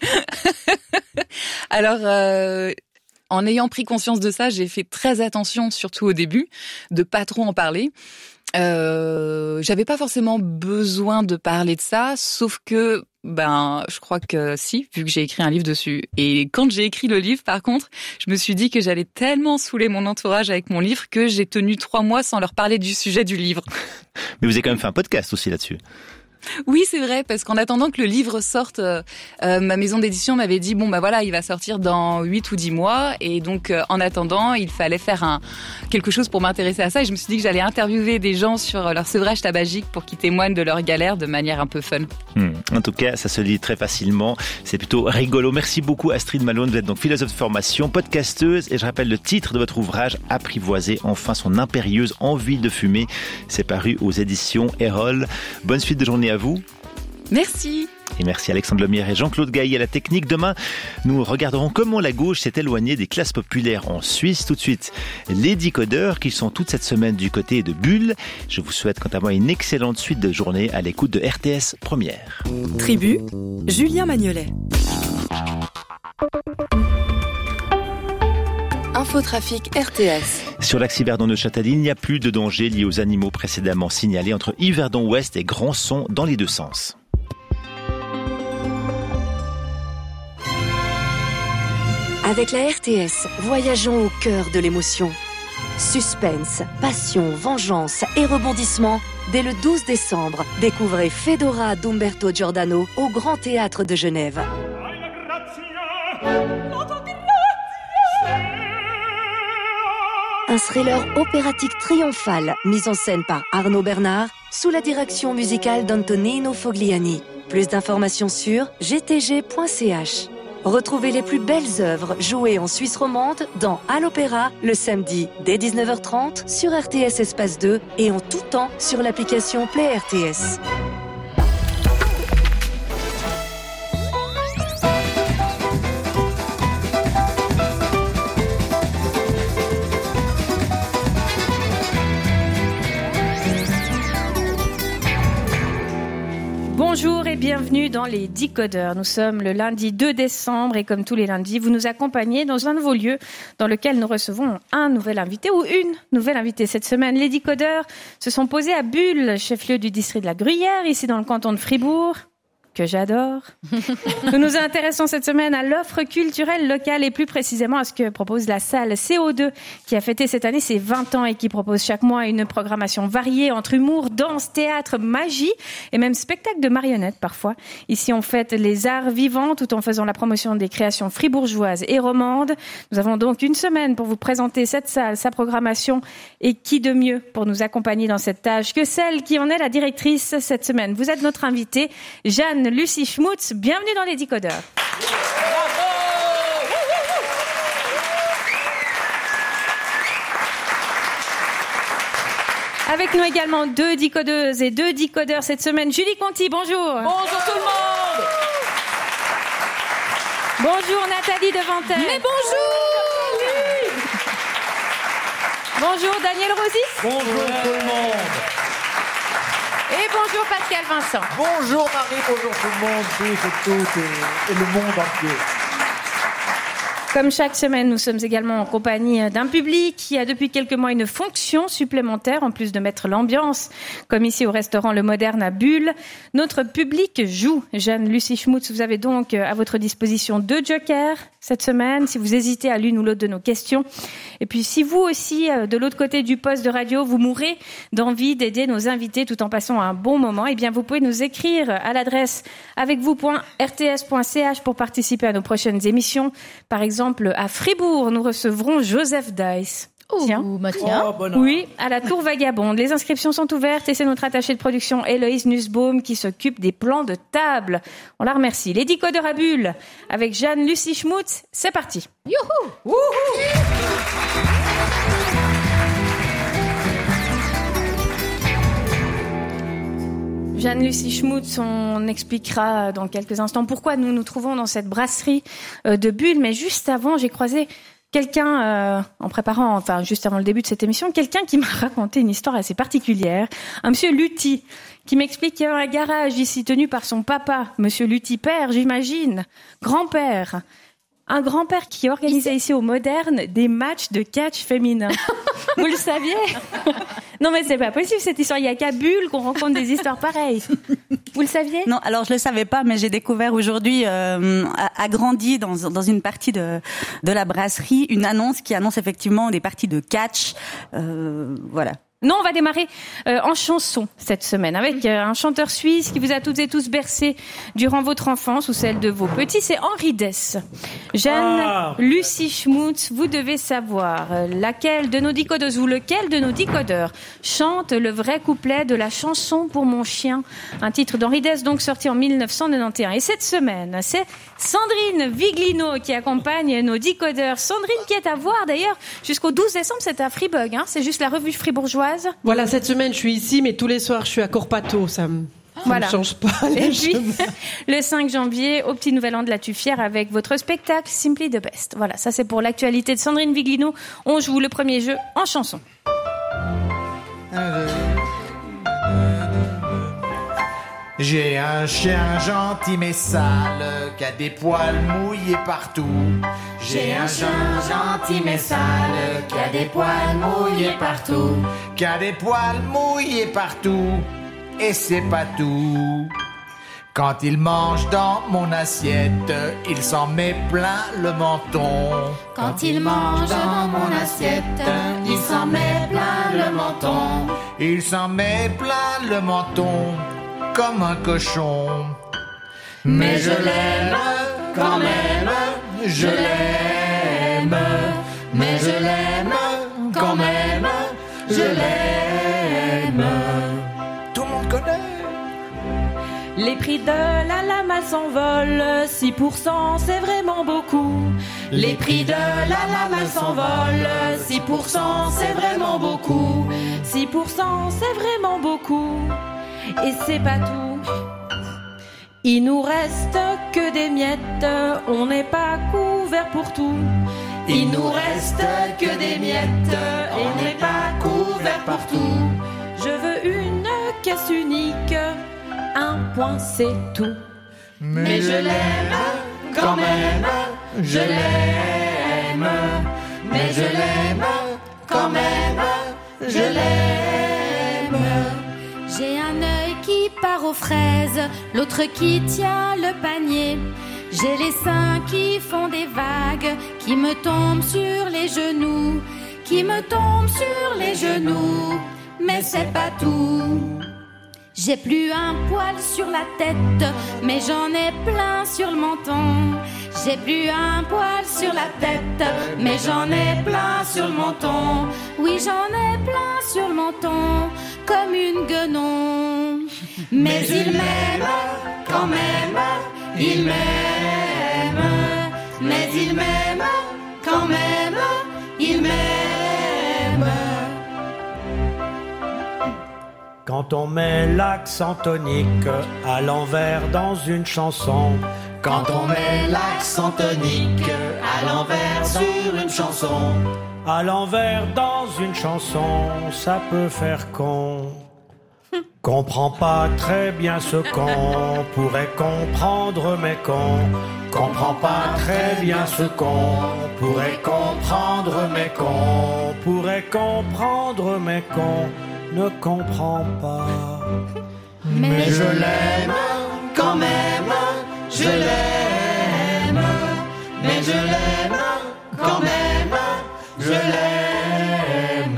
Alors... Euh... En ayant pris conscience de ça, j'ai fait très attention, surtout au début, de pas trop en parler. Euh, j'avais pas forcément besoin de parler de ça, sauf que, ben, je crois que si, vu que j'ai écrit un livre dessus. Et quand j'ai écrit le livre, par contre, je me suis dit que j'allais tellement saouler mon entourage avec mon livre que j'ai tenu trois mois sans leur parler du sujet du livre. Mais vous avez quand même fait un podcast aussi là-dessus. Oui, c'est vrai, parce qu'en attendant que le livre sorte, euh, euh, ma maison d'édition m'avait dit bon bah voilà, il va sortir dans huit ou dix mois, et donc euh, en attendant, il fallait faire un quelque chose pour m'intéresser à ça, et je me suis dit que j'allais interviewer des gens sur leur sevrage tabagique pour qu'ils témoignent de leur galère de manière un peu fun. Hmm. En tout cas, ça se lit très facilement, c'est plutôt rigolo. Merci beaucoup Astrid Malone, vous êtes donc philosophe de formation, podcasteuse, et je rappelle le titre de votre ouvrage, Apprivoiser enfin son impérieuse envie de fumer. C'est paru aux éditions Erol. Bonne suite de journée à vous. Merci. Et merci Alexandre Lemierre et Jean-Claude Gailly à la technique. Demain, nous regarderons comment la gauche s'est éloignée des classes populaires en Suisse. Tout de suite, les décodeurs qui sont toute cette semaine du côté de Bulle. Je vous souhaite quant à moi une excellente suite de journée à l'écoute de R T S Première. Tribu, Julien Magnolet. Infotrafic R T S. Sur l'axe Yverdon-Neuchâtel, il n'y a plus de danger lié aux animaux précédemment signalés entre Yverdon-Ouest et Grandson dans les deux sens. Avec la R T S, voyageons au cœur de l'émotion. Suspense, passion, vengeance et rebondissement. Dès le douze décembre, découvrez Fedora d'Umberto Giordano au Grand Théâtre de Genève. Un thriller opératique triomphal, mis en scène par Arnaud Bernard, sous la direction musicale d'Antonino Fogliani. Plus d'informations sur g t g point c h. Retrouvez les plus belles œuvres jouées en Suisse romande dans À l'Opéra le samedi dès dix-neuf heures trente sur R T S Espace deux et en tout temps sur l'application Play R T S. Bonjour et bienvenue dans les Décodeurs. Nous sommes le lundi deux décembre et comme tous les lundis, vous nous accompagnez dans un nouveau lieu dans lequel nous recevons un nouvel invité ou une nouvelle invitée. Cette semaine, les Décodeurs se sont posés à Bulle, chef-lieu du district de la Gruyère, ici dans le canton de Fribourg, que j'adore. Nous nous intéressons cette semaine à l'offre culturelle locale et plus précisément à ce que propose la salle C O deux qui a fêté cette année ses vingt ans et qui propose chaque mois une programmation variée entre humour, danse, théâtre, magie et même spectacle de marionnettes parfois. Ici, on fête les arts vivants tout en faisant la promotion des créations fribourgeoises et romandes. Nous avons donc une semaine pour vous présenter cette salle, sa programmation et qui de mieux pour nous accompagner dans cette tâche que celle qui en est la directrice cette semaine. Vous êtes notre invitée, Jeanne Lucie Schmutz, bienvenue dans les Décodeurs. Avec nous également deux décodeuses et deux décodeurs cette semaine. Julie Conti, bonjour. Bonjour tout le monde. Bonjour Nathalie Devantel. Mais bonjour. Bonjour Daniel Rosis. Bonjour tout le monde. Et bonjour Pascal Vincent. Bonjour Marie, bonjour tout le monde, tous et toutes et, et le monde entier. Comme chaque semaine, nous sommes également en compagnie d'un public qui a depuis quelques mois une fonction supplémentaire en plus de mettre l'ambiance, comme ici au restaurant Le Moderne à Bulle. Notre public joue. Jeanne Lucie Schmutz, vous avez donc à votre disposition deux jokers cette semaine, si vous hésitez à l'une ou l'autre de nos questions. Et puis si vous aussi, de l'autre côté du poste de radio, vous mourrez d'envie d'aider nos invités tout en passant un bon moment, eh bien vous pouvez nous écrire à l'adresse avec vous point r t s point c h pour participer à nos prochaines émissions. Par exemple, à Fribourg, nous recevrons Joseph Dice. Oh, tiens. Bah tiens. Oh, bon oui, à la Tour Vagabonde. Les inscriptions sont ouvertes et c'est notre attachée de production Héloïse Nussbaum qui s'occupe des plans de table. On la remercie. Les Décodeurs à Bulle avec Jeanne Lucie Schmutz. C'est parti. Youhou. Wouhou. Jeanne Lucie Schmutz, on expliquera dans quelques instants pourquoi nous nous trouvons dans cette brasserie de Bulle. Mais juste avant, j'ai croisé quelqu'un, euh, en préparant, enfin juste avant le début de cette émission, quelqu'un qui m'a raconté une histoire assez particulière. Un monsieur Lutti, qui m'explique qu'il y a un garage ici tenu par son papa, monsieur Lutti père, j'imagine, grand-père. Un grand-père qui organisait ici au Moderne des matchs de catch féminin. Vous le saviez? Non mais c'est pas possible cette histoire. Il y a qu'à Bulle qu'on rencontre des histoires pareilles. Vous le saviez? Non, alors je le savais pas, mais j'ai découvert aujourd'hui, euh, agrandi dans dans une partie de de la brasserie, une annonce qui annonce effectivement des parties de catch. Euh, voilà. Non, on va démarrer euh, en chanson cette semaine avec euh, un chanteur suisse qui vous a toutes et tous bercé durant votre enfance ou celle de vos petits. C'est Henri Dess. Jeanne, ah. Lucie Schmutz, vous devez savoir euh, laquelle de nos décodeuses ou lequel de nos décodeurs chante le vrai couplet de la chanson pour mon chien. Un titre d'Henri Dess donc sorti en mille neuf cent quatre-vingt-onze. Et cette semaine, c'est Sandrine Viglino qui accompagne nos décodeurs. Sandrine qui est à voir d'ailleurs jusqu'au douze décembre, c'est à Fribourg. Hein, c'est juste la revue fribourgeoise. Voilà, cette semaine, je suis ici, mais tous les soirs, je suis à Corpato. Ça me, ça voilà. me change pas. Et puis, le cinq janvier, au Petit Nouvel An de la Tuffière, avec votre spectacle Simply the Best. Voilà, ça c'est pour l'actualité de Sandrine Viglino. On joue le premier jeu en chanson. J'ai un chien gentil mais sale, qui a des poils mouillés partout. J'ai un chien gentil mais sale, qui a des poils mouillés partout. Qui a des poils mouillés partout, et c'est pas tout. Quand il mange dans mon assiette, il s'en met plein le menton. Quand il mange dans mon assiette, il s'en met plein le menton. Il s'en met plein le menton, comme un cochon. Mais je l'aime quand même, je l'aime. Mais je l'aime quand même, je l'aime. Tout le monde connaît. Les prix de la lama s'envolent, six pour cent c'est vraiment beaucoup. Les prix de la lama s'envolent, six pour cent c'est vraiment beaucoup. six pour cent c'est vraiment beaucoup. Et c'est pas tout. Il nous reste que des miettes, on n'est pas couvert pour tout. Il nous reste que des miettes, on n'est pas couvert pour tout. Je veux une caisse unique, un point c'est tout. Mais je l'aime quand même, je l'aime. Mais je l'aime quand même, je l'aime. J'ai un œil qui part aux fraises, l'autre qui tient le panier. J'ai les seins qui font des vagues, qui me tombent sur les genoux, qui me tombent sur les genoux. Mais c'est pas tout. J'ai plus un poil sur la tête, mais j'en ai plein sur le menton. J'ai plus un poil sur la tête, mais j'en ai plein sur le menton. Oui, j'en ai plein sur le menton, comme une guenon. Mais il m'aime quand même, il m'aime. Mais il m'aime quand même, il m'aime. Quand on met l'accent tonique à l'envers dans une chanson. Quand on met l'accent tonique à l'envers sur une chanson. À l'envers dans une chanson, ça peut faire con. Comprends pas très bien ce qu'on pourrait comprendre mais qu'on comprend pas très bien ce qu'on pourrait comprendre mais qu'on pourrait comprendre mais qu'on ne comprend pas. Mais je l'aime quand même, je l'aime. Mais je l'aime quand même, je l'aime.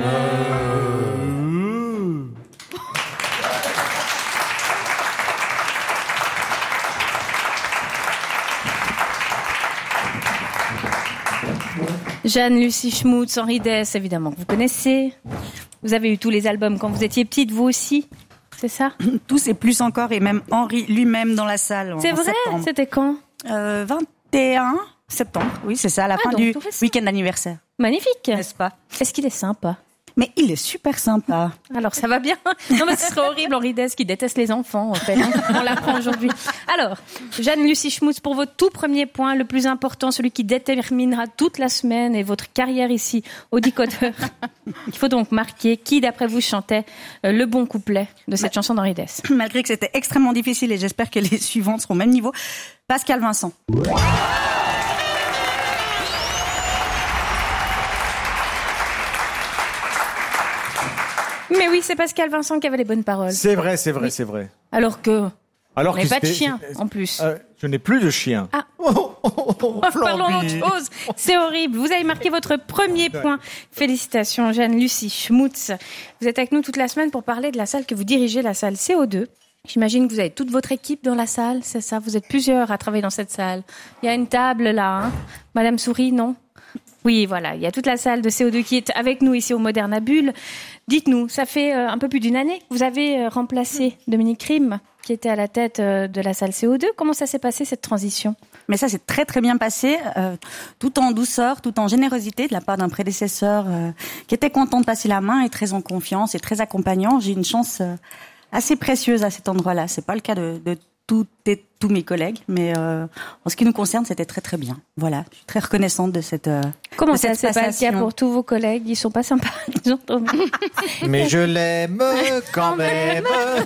Jeanne, Lucie Schmutz, Henri Dess, évidemment, que vous connaissez. Vous avez eu tous les albums quand vous étiez petite, vous aussi, c'est ça? Tous et plus encore, et même Henri lui-même dans la salle. C'est en vrai? septembre. C'était quand? euh, vingt et un septembre, oui, c'est ça, à la ah, fin du week-end d'anniversaire. Magnifique. N'est-ce pas? Est-ce qu'il est sympa? Mais il est super sympa. Alors, ça va bien. Non, mais ce serait horrible, Henri Dess, qui déteste les enfants, en fait. On l'apprend aujourd'hui. Alors, Jeanne, Lucie Schmutz, pour votre tout premier point, le plus important, celui qui déterminera toute la semaine et votre carrière ici, au décodeur. Il faut donc marquer qui, d'après vous, chantait le bon couplet de cette bah, chanson d'Henri Dess. Malgré que c'était extrêmement difficile, et j'espère que les suivantes seront au même niveau, Pascal Vincent. Mais oui, c'est Pascal Vincent qui avait les bonnes paroles. C'est vrai, c'est vrai, c'est vrai. Alors que... Alors on n'est pas de chien, en plus. Euh, Je n'ai plus de chien. Ah. Oh, oh, oh, oh, parlons d'autre chose. C'est horrible. Vous avez marqué votre premier point. Félicitations, Jeanne Lucie Schmutz. Vous êtes avec nous toute la semaine pour parler de la salle que vous dirigez, la salle C O deux. J'imagine que vous avez toute votre équipe dans la salle, c'est ça? Vous êtes plusieurs à travailler dans cette salle. Il y a une table là, hein? Madame Souris, non? Oui, voilà, il y a toute la salle de C O deux qui est avec nous ici au Moderna Bulle. Dites-nous, ça fait euh, un peu plus d'une année que vous avez euh, remplacé Dominique Rime, qui était à la tête euh, de la salle C O deux. Comment ça s'est passé, cette transition? Mais ça s'est très très bien passé, euh, tout en douceur, tout en générosité de la part d'un prédécesseur euh, qui était content de passer la main et très en confiance et très accompagnant. J'ai une chance euh, assez précieuse à cet endroit-là. C'est pas le cas de, de tout et tous mes collègues, mais euh, en ce qui nous concerne, c'était très très bien. Voilà, je suis très reconnaissante de cette euh, Comment de ça, cette c'est pas le cas pour tous vos collègues? Ils sont pas sympas. Ils ont... Mais je l'aime quand même.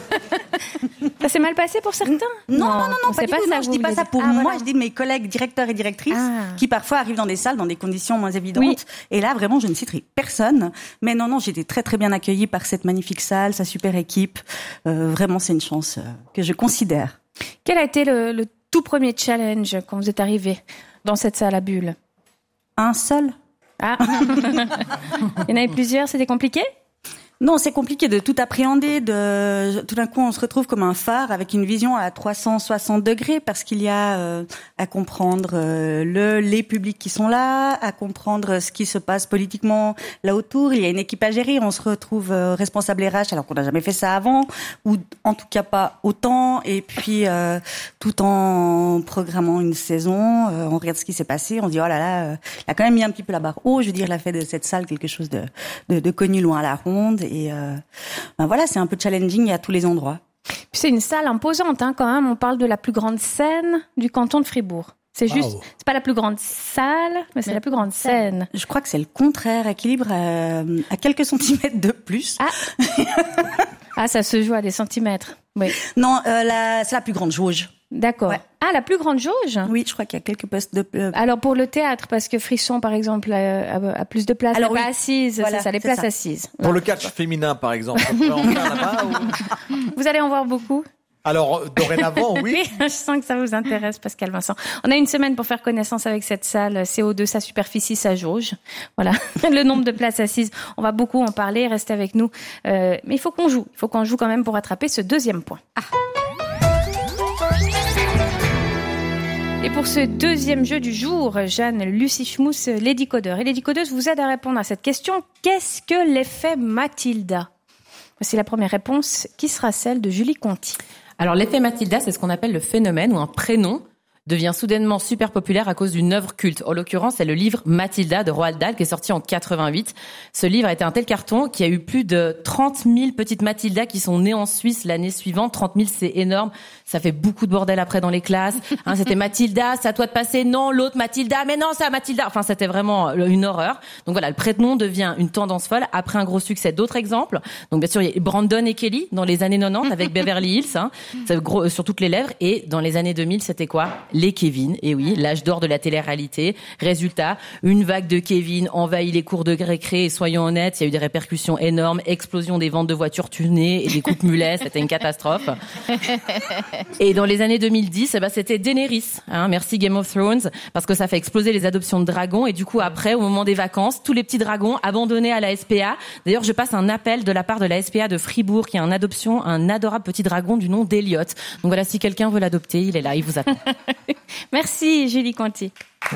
Ça s'est mal passé pour certains? Non, non, non, non, pas du tout. Non, je dis pas ça pour ah, moi. voilà. Je dis de mes collègues directeurs et directrices ah. qui parfois arrivent dans des salles dans des conditions moins évidentes. Oui. Et là, vraiment, je ne citerai personne. Mais non, non, j'ai été très très bien accueillie par cette magnifique salle, sa super équipe. Euh, vraiment, c'est une chance euh, que je considère. Quel a été le, le tout premier challenge quand vous êtes arrivé dans cette salle à Bulle? Un seul. Ah. Il y en avait plusieurs, c'était compliqué? Non, c'est compliqué de tout appréhender. De tout d'un coup, on se retrouve comme un phare avec une vision à trois cent soixante degrés parce qu'il y a euh, à comprendre euh, le les publics qui sont là, à comprendre ce qui se passe politiquement là autour. Il y a une équipe à gérer. On se retrouve euh, responsable R H alors qu'on n'a jamais fait ça avant, ou en tout cas pas autant. Et puis euh, tout en programmant une saison, euh, on regarde ce qui s'est passé. On se dit oh là là, euh, il a quand même mis un petit peu la barre haut. Je veux dire, il a fait de cette salle quelque chose de de, de connu loin à la ronde. Et euh, ben voilà, c'est un peu challenging à tous les endroits. Puis c'est une salle imposante, hein, quand même. On parle de la plus grande scène du canton de Fribourg. C'est juste, wow. C'est pas la plus grande salle, mais c'est mais la plus grande scène. Je crois que c'est le contraire, équilibre à, à quelques centimètres de plus. Ah, ah ça se joue à des centimètres. Oui. Non, euh, la, c'est la plus grande jauge. D'accord. Ouais. Ah, la plus grande jauge? Oui, je crois qu'il y a quelques postes de... Euh... Alors, pour le théâtre, parce que Frisson, par exemple, a, a, a plus de place. Alors, oui. Pas assise, voilà, c'est ça, les c'est places ça. Assises. Pour le catch féminin, par exemple, on peut en faire là-bas ou... Vous allez en voir beaucoup? Alors, dorénavant, oui. Oui, je sens que ça vous intéresse, Pascal Vincent. On a une semaine pour faire connaissance avec cette salle C O deux, sa superficie, sa jauge. Voilà, le nombre de places assises. On va beaucoup en parler, restez avec nous. Euh, mais il faut qu'on joue. Il faut qu'on joue quand même pour rattraper ce deuxième point. Ah. Et pour ce deuxième jeu du jour, Jeanne Lucie Schmutz, Lady Codeur. Et Lady Codeuse vous aide à répondre à cette question. Qu'est-ce que l'effet Mathilda? C'est la première réponse qui sera celle de Julie Conti. Alors l'effet Mathilda, c'est ce qu'on appelle le phénomène où un prénom devient soudainement super populaire à cause d'une œuvre culte. En l'occurrence, c'est le livre Mathilda de Roald Dahl qui est sorti en quatre-vingt-huit. Ce livre a été un tel carton qu'il y a eu plus de trente mille petites Mathilda qui sont nées en Suisse l'année suivante. trente mille, c'est énorme. Ça fait beaucoup de bordel après dans les classes. Hein, c'était Mathilda, c'est à toi de passer. Non, l'autre Mathilda, mais non, c'est à Mathilda. Enfin, c'était vraiment une horreur. Donc voilà, le prénom devient une tendance folle après un gros succès. D'autres exemples. Donc bien sûr, il y a Brandon et Kelly dans les années quatre-vingt-dix avec Beverly Hills, hein, c'est gros, sur toutes les lèvres. Et dans les années deux mille, c'était quoi? Les Kevin, et oui, l'âge d'or de la télé-réalité. Résultat, une vague de Kevin envahit les cours de récré, et soyons honnêtes, il y a eu des répercussions énormes, explosion des ventes de voitures tunées et des coupes mulets, c'était une catastrophe. Et dans les années deux mille dix, eh ben, c'était Daenerys, hein, merci Game of Thrones, parce que ça fait exploser les adoptions de dragons, et du coup après, au moment des vacances, tous les petits dragons abandonnés à la S P A. D'ailleurs, je passe un appel de la part de la S P A de Fribourg, qui a en adoption un adorable petit dragon du nom d'Eliot. Donc voilà, si quelqu'un veut l'adopter, il est là, il vous attend. Merci Julie Conti.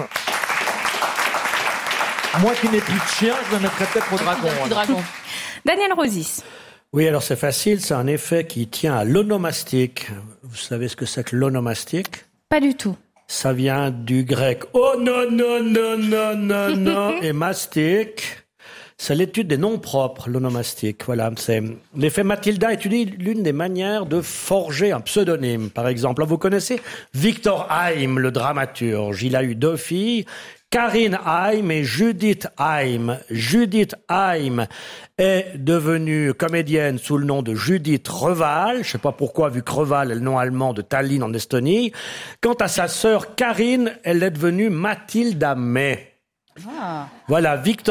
Moi qui n'ai plus de chien, je me mettrais peut-être au dragon. dragon. Daniel Rosis. Oui, alors c'est facile, c'est un effet qui tient à l'onomastique. Vous savez ce que c'est que l'onomastique? Pas du tout. Ça vient du grec oh non, non, non, non, non, non, et mastique. C'est l'étude des noms propres, l'onomastique. Voilà, c'est l'effet Mathilda est une, l'une des manières de forger un pseudonyme. Par exemple, là, vous connaissez Victor Haim, le dramaturge. Il a eu deux filles, Karine Haim et Judith Haim. Judith Haim est devenue comédienne sous le nom de Judith Reval. Je ne sais pas pourquoi, vu que Reval est le nom allemand de Tallinn en Estonie. Quant à sa sœur Karine, elle est devenue Mathilda May. Ah. Voilà, Victor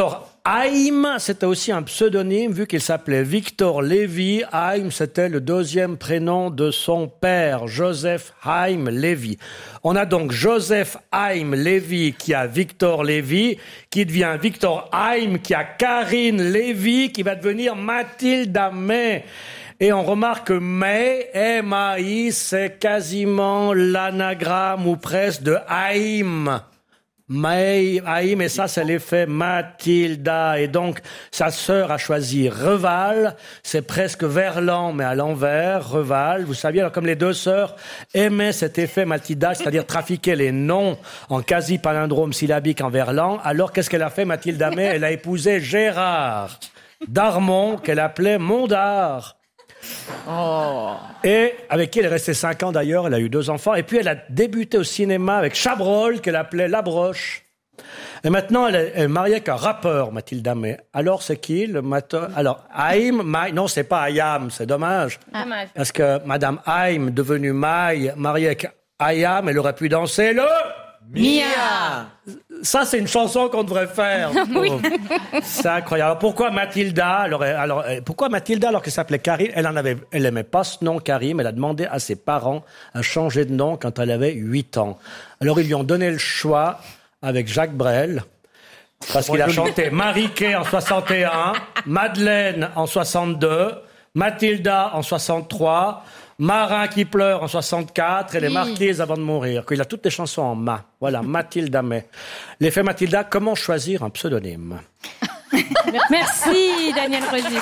Haïm, c'était aussi un pseudonyme vu qu'il s'appelait Victor Lévy. Haïm, c'était le deuxième prénom de son père, Joseph Haïm Lévy. On a donc Joseph Haïm Lévy qui a Victor Lévy, qui devient Victor Haïm, qui a Karine Lévy, qui va devenir Mathilda May. Et on remarque que May, M A I, c'est quasiment l'anagramme ou presque de Haïm. May, Haïm, et ça, c'est l'effet Mathilda. Et donc, sa sœur a choisi Reval. C'est presque Verlan, mais à l'envers. Reval. Vous saviez, alors, comme les deux sœurs aimaient cet effet Mathilda, c'est-à-dire trafiquer les noms en quasi-palindrome syllabique en Verlan, alors qu'est-ce qu'elle a fait, Mathilda May? Elle a épousé Gérard Darmon, qu'elle appelait Mondard. Oh. Et avec qui elle est restée cinq ans d'ailleurs, elle a eu deux enfants. Et puis elle a débuté au cinéma avec Chabrol, qu'elle appelait Labroche. Et maintenant elle est, elle est mariée avec un rappeur, Mathilda May. Alors c'est qui le matin? Alors Haïm, May, non c'est pas Hayam, c'est dommage. Ah. Parce que Madame Haïm, devenue May, mariée avec Hayam, elle aurait pu danser le... Mia. Ça, c'est une chanson qu'on devrait faire. Oui. C'est incroyable. Alors, pourquoi Mathilda alors, alors, pourquoi Mathilda alors qu'elle s'appelait Karim? Elle en avait, elle aimait pas ce nom Karim. Elle a demandé à ses parents à changer de nom quand elle avait huit ans. Alors, ils lui ont donné le choix avec Jacques Brel. Parce qu'il a chanté Mariquet en soixante et un, Madeleine en soixante-deux, Mathilda en soixante-trois, Marin qui pleure en soixante-quatre et les oui. Marquises avant de mourir. Il a toutes les chansons en ma. Voilà, Mathilda May. L'effet Mathilda, comment choisir un pseudonyme? Merci Daniel Rosif.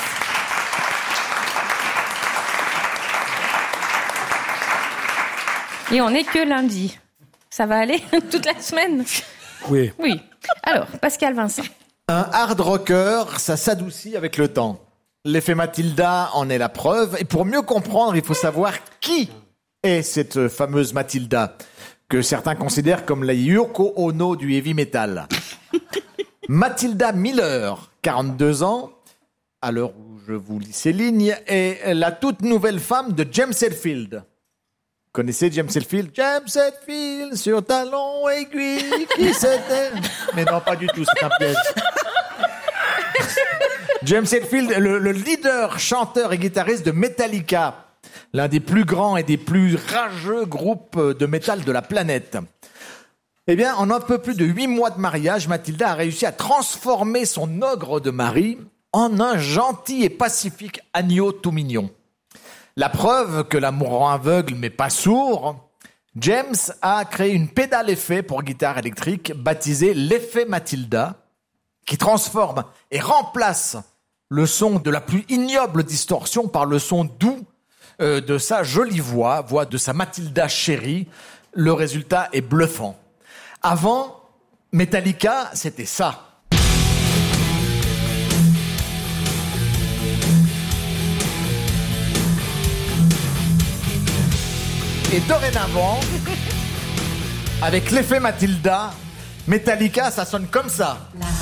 Et on n'est que lundi. Ça va aller toute la semaine? Oui. Oui. Alors, Pascal Vincent. Un hard rocker, ça s'adoucit avec le temps. L'effet Mathilda en est la preuve. Et pour mieux comprendre, il faut savoir qui est cette fameuse Mathilda, que certains considèrent comme la Yoko Ono du heavy metal. Mathilda Miller, quarante-deux ans, à l'heure où je vous lis ces lignes, est la toute nouvelle femme de James Hetfield. Vous connaissez James Hetfield? James Hetfield, sur talon aiguille, qui c'était? Mais non, pas du tout, c'est un piège. James Hetfield, le, le leader, chanteur et guitariste de Metallica, l'un des plus grands et des plus rageux groupes de métal de la planète. Eh bien, en un peu plus de huit mois de mariage, Mathilda a réussi à transformer son ogre de mari en un gentil et pacifique agneau tout mignon. La preuve que l'amour rend aveugle mais pas sourd, James a créé une pédale effet pour guitare électrique baptisée l'effet Mathilda, qui transforme et remplace le son de la plus ignoble distorsion par le son doux euh, de sa jolie voix, voix de sa Mathilda chérie. Le résultat est bluffant. Avant, Metallica, c'était ça. Et dorénavant, avec l'effet Mathilda, Metallica, ça sonne comme ça.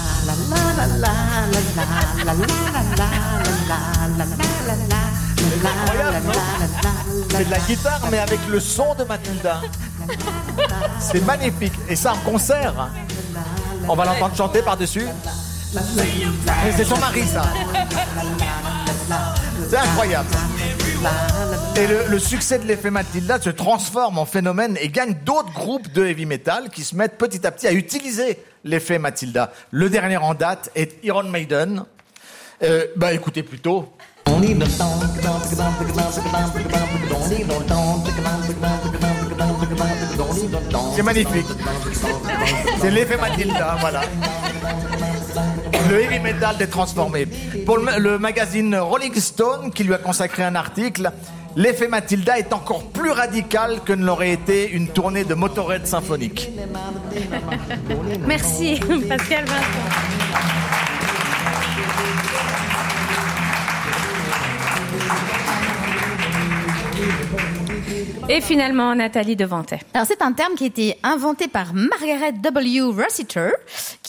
C'est incroyable, non? C'est de la guitare, mais avec le son de Mathilda. C'est magnifique. Et ça, en concert, on va l'entendre chanter par-dessus. C'est son mari, ça. C'est incroyable. Et le, le succès de l'effet Mathilda se transforme en phénomène et gagne d'autres groupes de heavy metal qui se mettent petit à petit à utiliser l'effet Mathilda. Le dernier en date est Iron Maiden. Euh, bah écoutez plutôt. C'est magnifique. C'est l'effet Mathilda, voilà. Le heavy metal détransformé. Pour le, le magazine Rolling Stone, qui lui a consacré un article, l'effet Mathilda est encore plus radical que ne l'aurait été une tournée de Motorhead symphonique. Merci, Pascal Vincent. Et finalement, Nathalie Devantet. Alors, c'est un terme qui a été inventé par Margaret W. Rossiter,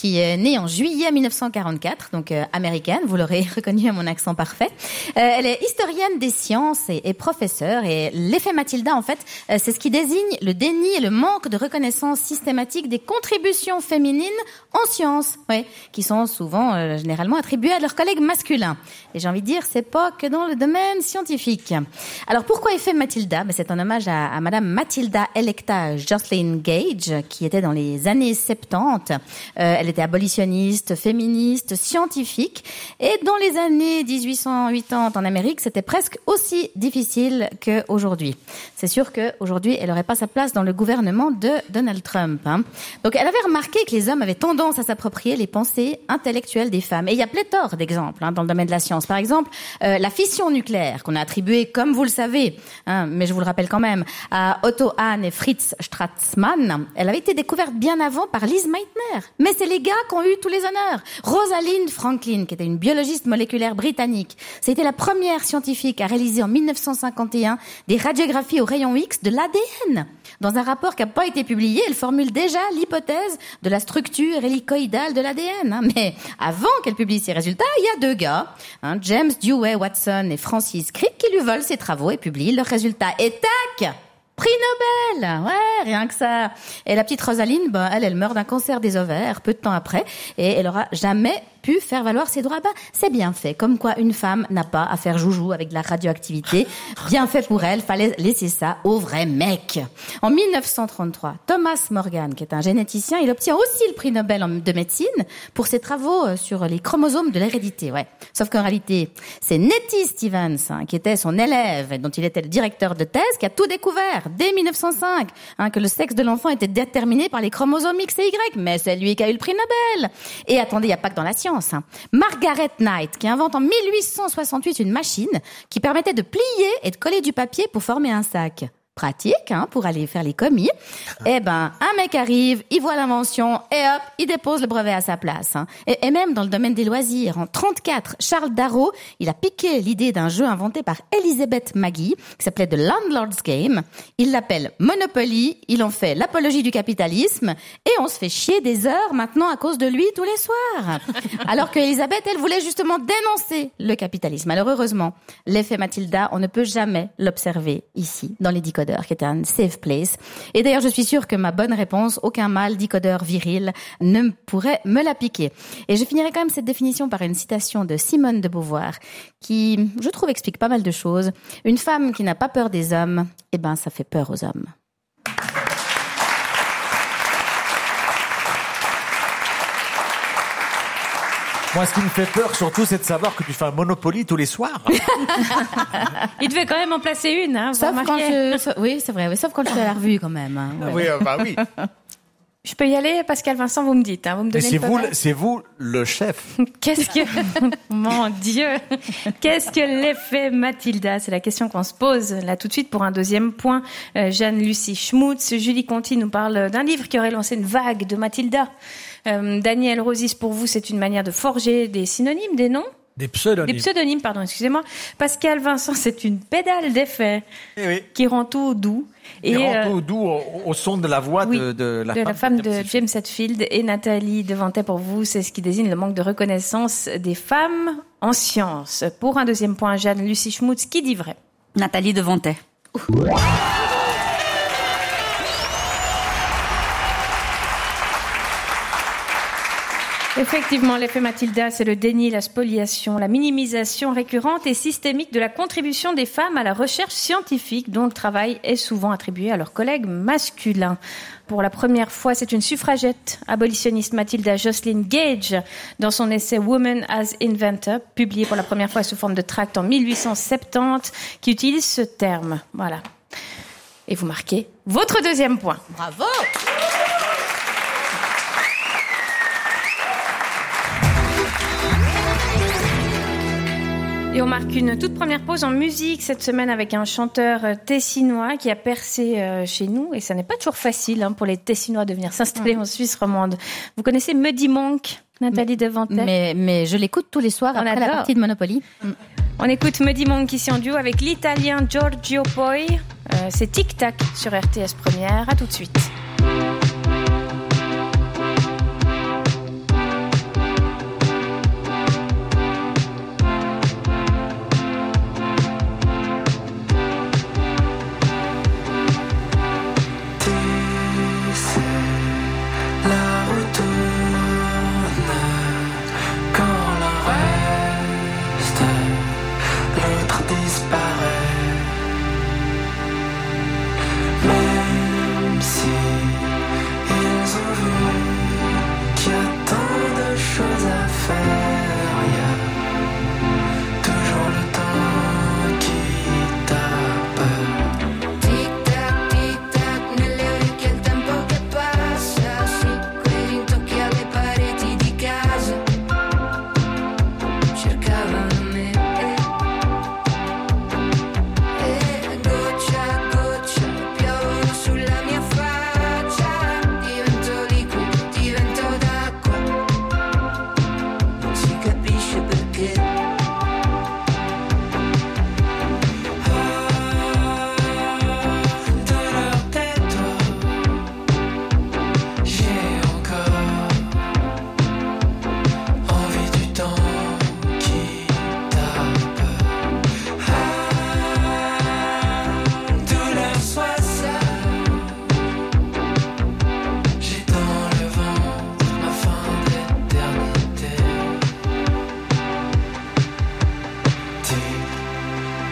qui est née en juillet mille neuf cent quarante-quatre, donc euh, américaine, vous l'aurez reconnu à mon accent parfait. Euh, elle est historienne des sciences et, et professeure, et l'effet Matilda, en fait, euh, c'est ce qui désigne le déni et le manque de reconnaissance systématique des contributions féminines en sciences, ouais, qui sont souvent, euh, généralement attribuées à leurs collègues masculins. Et j'ai envie de dire, c'est pas que dans le domaine scientifique. Alors pourquoi effet Matilda? Ben, c'est un hommage à, à Madame Matilda Electa Jocelyn Gage, qui était dans les années soixante-dix. Euh, elle était abolitionniste, féministe, scientifique. Et dans les années dix-huit cent quatre-vingts en Amérique, c'était presque aussi difficile qu'aujourd'hui. C'est sûr qu'aujourd'hui, elle n'aurait pas sa place dans le gouvernement de Donald Trump. Hein. Donc elle avait remarqué que les hommes avaient tendance à s'approprier les pensées intellectuelles des femmes. Et il y a pléthore d'exemples hein, dans le domaine de la science. Par exemple, euh, la fission nucléaire, qu'on a attribuée, comme vous le savez, hein, mais je vous le rappelle quand même, à Otto Hahn et Fritz Strassmann, elle avait été découverte bien avant par Lise Meitner. Mais c'est les gars qui ont eu tous les honneurs. Rosalind Franklin, qui était une biologiste moléculaire britannique, c'était la première scientifique à réaliser en mille neuf cent cinquante et un des radiographies au rayon X de l'A D N. Dans un rapport qui n'a pas été publié, elle formule déjà l'hypothèse de la structure hélicoïdale de l'A D N. Hein. Mais avant qu'elle publie ses résultats, il y a deux gars, hein, James Dewey Watson et Francis Crick, qui lui volent ses travaux et publient leurs résultats. Et tac, prix Nobel! Ouais, rien que ça. Et la petite Rosalind, ben, elle, elle meurt d'un cancer des ovaires peu de temps après, et elle aura jamais pu faire valoir ses droits. Ben, c'est bien fait. Comme quoi, une femme n'a pas à faire joujou avec de la radioactivité. Bien fait pour elle. Fallait laisser ça aux vrais mecs. En mille neuf cent trente-trois, Thomas Morgan, qui est un généticien, il obtient aussi le prix Nobel de médecine pour ses travaux sur les chromosomes de l'hérédité. Ouais. Sauf qu'en réalité, c'est Nettie Stevens, hein, qui était son élève et dont il était le directeur de thèse, qui a tout découvert dès mille neuf cent cinq, hein, que le sexe de l'enfant était déterminé par les chromosomes X et Y. Mais c'est lui qui a eu le prix Nobel. Et attendez, il n'y a pas que dans la science. Hein. Margaret Knight, qui invente en mille huit cent soixante-huit une machine qui permettait de plier et de coller du papier pour former un sac. Pratique, hein, pour aller faire les commis. Eh ben, un mec arrive, il voit l'invention, et hop, il dépose le brevet à sa place. Hein. Et, et même dans le domaine des loisirs, en trente-quatre, Charles Darrow, il a piqué l'idée d'un jeu inventé par Elizabeth Maggie, qui s'appelait The Landlord's Game. Il l'appelle Monopoly, il en fait l'apologie du capitalisme, et on se fait chier des heures maintenant à cause de lui tous les soirs. Alors que Elizabeth, elle voulait justement dénoncer le capitalisme. Alors heureusement, l'effet Matilda, on ne peut jamais l'observer ici, dans les décodeurs, qui était un safe place. Et d'ailleurs, je suis sûre que ma bonne réponse, aucun mâle décodeur viril ne pourrait me la piquer. Et je finirai quand même cette définition par une citation de Simone de Beauvoir, qui, je trouve, explique pas mal de choses. Une femme qui n'a pas peur des hommes, eh ben, ça fait peur aux hommes. Moi, ce qui me fait peur, surtout, c'est de savoir que tu fais un Monopoly tous les soirs. Il devait quand même en placer une, hein. Sauf quand je... Sauf... Oui, c'est vrai. Oui, sauf quand je fais la revue, quand même. Hein. Ouais. Oui, euh, bah oui. Je peux y aller, Pascal Vincent, vous me dites. Hein, vous me donnez. Mais c'est le vous, c'est vous le chef. Qu'est-ce que... Mon Dieu. Qu'est-ce que l'effet Matilda? C'est la question qu'on se pose là tout de suite pour un deuxième point. Euh, Jeanne-Lucie Schmutz, Julie Conti nous parle d'un livre qui aurait lancé une vague de Matilda. Euh, Daniel Rosis, pour vous, c'est une manière de forger des synonymes, des noms? Des pseudonymes. Des pseudonymes, pardon, excusez-moi. Pascal Vincent, c'est une pédale d'effet eh oui. qui rend tout doux. Et, et rend euh, tout doux au, au son de la voix oui, de, de la de femme, la femme de, de James Hetfield. Et Nathalie Devantet, pour vous, c'est ce qui désigne le manque de reconnaissance des femmes en sciences. Pour un deuxième point, Jeanne-Lucie Schmutz, qui dit vrai? Nathalie Devantet. Effectivement, l'effet Matilda, c'est le déni, la spoliation, la minimisation récurrente et systémique de la contribution des femmes à la recherche scientifique, dont le travail est souvent attribué à leurs collègues masculins. Pour la première fois, c'est une suffragette abolitionniste, Matilda Jocelyn Gage, dans son essai Woman as Inventor, publié pour la première fois sous forme de tract en mille huit cent soixante-dix, qui utilise ce terme. Voilà. Et vous marquez votre deuxième point. Bravo! Et on marque une toute première pause en musique cette semaine avec un chanteur tessinois qui a percé chez nous. Et ça n'est pas toujours facile hein, pour les Tessinois de venir s'installer en Suisse romande. Vous connaissez Muddy Monk, Nathalie Devantet? Mais, mais je l'écoute tous les soirs on après adore. La partie de Monopoly. On écoute Muddy Monk ici en duo avec l'italien Giorgio Poi. Euh, c'est Tic Tac sur R T S Première. À tout de suite.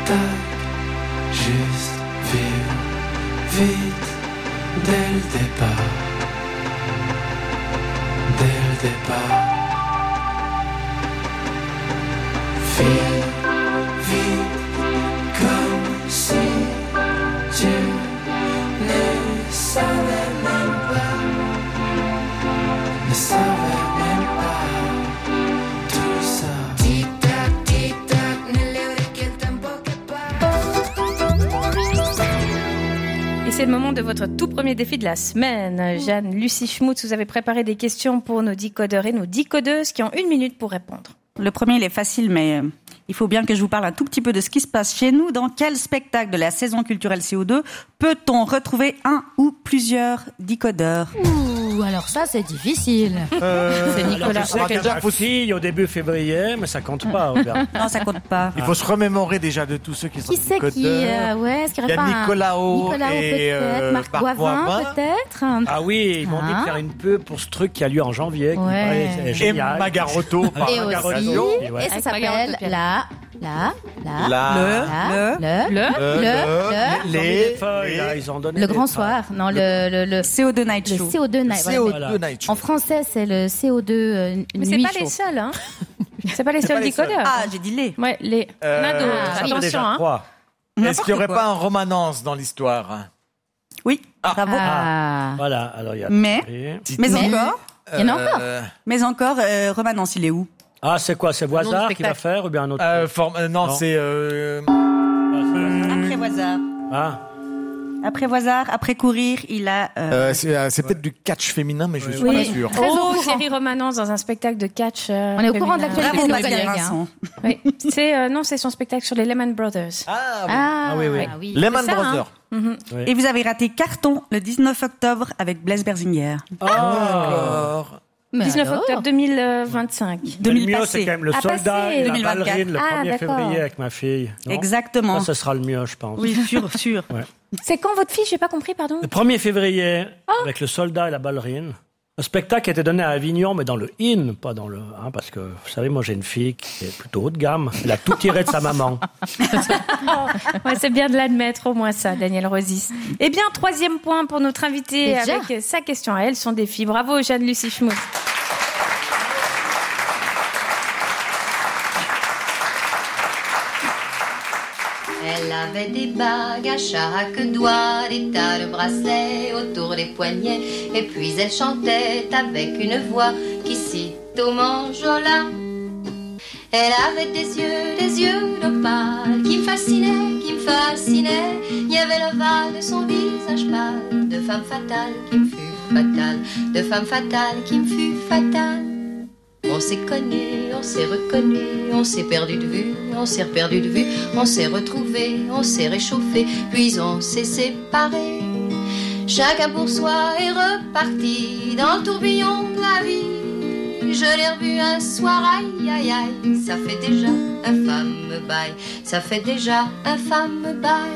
tac, juste vite, vite, dès le départ, dès le départ. Vite, vite, comme si tu ne savais même pas, ne savais même pas tout ça. Tic-tac, tic-tac, nelle ore che il tempo che Et c'est le moment de votre tout premier défi de la semaine. Jeanne, Lucie Schmutz, vous avez préparé des questions pour nos decodeurs et nos decodeuses qui ont une minute pour répondre. Le premier, il est facile, mais il faut bien que je vous parle un tout petit peu de ce qui se passe chez nous. Dans quel spectacle de la saison culturelle C O deux peut-on retrouver un ou plusieurs decodeurs? Ouh, alors ça, c'est difficile. Euh, c'est Nicolas. Alors, tu sais, déjà, faut fille au début février, mais ça compte pas. Regarde. Non, ça compte pas. Il faut se remémorer déjà de tous ceux qui sont Qui c'est qui euh, ouais, est-ce qu'il y Il y a aurait pas Nicolas un... O Nicolas O et peut-être, euh, Marc Marc Boivin Boivin. peut-être. Ah oui, ils m'ont dit de faire une pub pour ce truc qui a lieu en janvier. Qui Ouais. me paraît- c'est Et génial. Magarotto. par Et Magarotto. aussi, Et ouais. et ça Avec s'appelle Margaret la, la, la, La- la, le, le, le, le, le, Ils ont mis des feuilles, là, ils ont donné le des grand feuilles. soir. Non, le, le, le, C O deux Night le Show. C O deux Night. C voilà. O deux Voilà. Night Show. En français, c'est le C O deux euh, Mais c'est nuit pas chaud. les seuls, hein. C'est pas les C'est seuls pas les seuls. decodeurs. Ah, j'ai dit les. Ouais, les. Euh, Il y en a d'autres. ah, Ça fait Attention, déjà hein. trois. Est-ce qu'il n'y aurait quoi. pas un romanance dans l'histoire? Oui, bravo. Ah. Voilà, alors il y a. Mais, mais Mais- encore, Il y en a encore. Euh, mais encore, euh, Romanence, il est où? Ah, c'est quoi? C'est Nom du Voisard qui va spectacle. faire ou bien un autre? euh, forme- euh, non, Non. c'est... euh, Après Voisard. Ah, Après Voisard, après courir, il a... euh, euh, c'est euh, c'est peut-être du catch féminin, mais je suis Oui. pas sûr. Très au Oh, courant. série Romanence dans un spectacle de catch. euh, On est au courant de féminin. l'actualité. Bravo, Avec Pascal Greg, hein. Vincent. Oui. C'est, euh, non, c'est son spectacle sur les Lehman Brothers. Ah, oui. Ah, Ah oui, oui. ah oui. Lehman C'est ça, Brothers. Mhm. oui. Et vous avez raté Carton le dix-neuf octobre avec Blaise Berzinguer. D'accord. Mais dix-neuf alors octobre deux mille vingt-cinq. Le deux mille mieux, passé. c'est quand même le Ah, soldat passé. et la deux mille vingt-quatre. ballerine le Ah, premier d'accord. février avec ma fille. Non Exactement. Ça, ce sera le mieux, je pense. Oui, sûr, sûr. Ouais. C'est quand votre fille? J'ai pas compris, pardon. Le premier février, Oh. avec le soldat et la ballerine. Le spectacle était donné à Avignon, mais dans le in, pas dans le... Hein, parce que, vous savez, moi, j'ai une fille qui est plutôt haut de gamme. Elle a tout tiré de sa maman. Ouais, c'est bien de l'admettre, au moins ça, Daniel Rosis. Eh bien, troisième point pour notre invité Déjà avec sa question à elle, son défi. Bravo, Jeanne Lucie Schmutz. Elle avait des bagues à chaque doigt, des tas de bracelets autour des poignets, et puis elle chantait avec une voix qui cite au manjola. Elle avait des yeux, des yeux d'opale qui me fascinaient, qui me fascinaient. Il y avait l'ovale de son visage pâle, de femme fatale qui me fut fatale, de femme fatale qui me fut fatale. On s'est connus, on s'est reconnus, on s'est perdu de vue, on s'est perdu de vue, on s'est retrouvés, on s'est réchauffé, puis on s'est séparés. Chacun pour soi est reparti dans le tourbillon de la vie. Je l'ai revu un soir, aïe aïe aïe, ça fait déjà un fameux bail, ça fait déjà un fameux bail.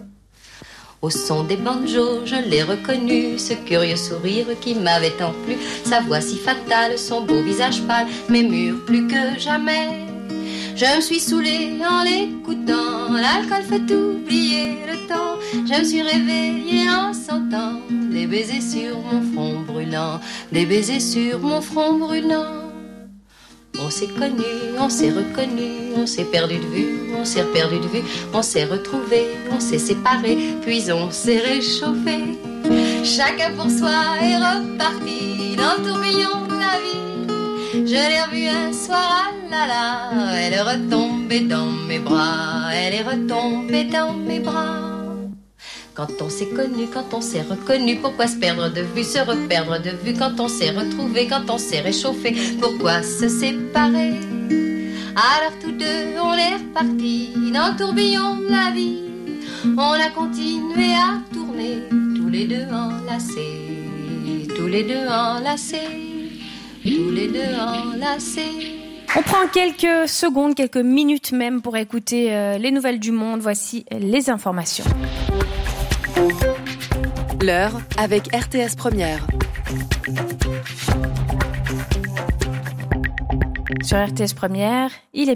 Au son des banjos, je l'ai reconnu, ce curieux sourire qui m'avait tant plu, sa voix si fatale, son beau visage pâle, mes murs plus que jamais. Je me suis saoulée en l'écoutant, l'alcool fait oublier le temps. Je me suis réveillée en sentant des baisers sur mon front brûlant, des baisers sur mon front brûlant. On s'est connus, on s'est reconnus, on s'est perdu de vue, on s'est perdu de vue, on s'est retrouvés, on s'est séparés, puis on s'est réchauffé. Chacun pour soi est reparti dans le tourbillon de la vie. Je l'ai revue un soir, ah là là, elle est retombée dans mes bras, elle est retombée dans mes bras. Quand on s'est connu, quand on s'est reconnu, pourquoi se perdre de vue, se reperdre de vue? Quand on s'est retrouvé, quand on s'est réchauffé, pourquoi se séparer? Alors tous deux, on est repartis dans le tourbillon de la vie. On a continué à tourner, tous les deux enlacés, tous les deux enlacés, tous les deux enlacés. On prend quelques secondes, quelques minutes même pour écouter euh, les nouvelles du monde. Voici les informations. L'heure avec R T S Première. Sur R T S Première, il est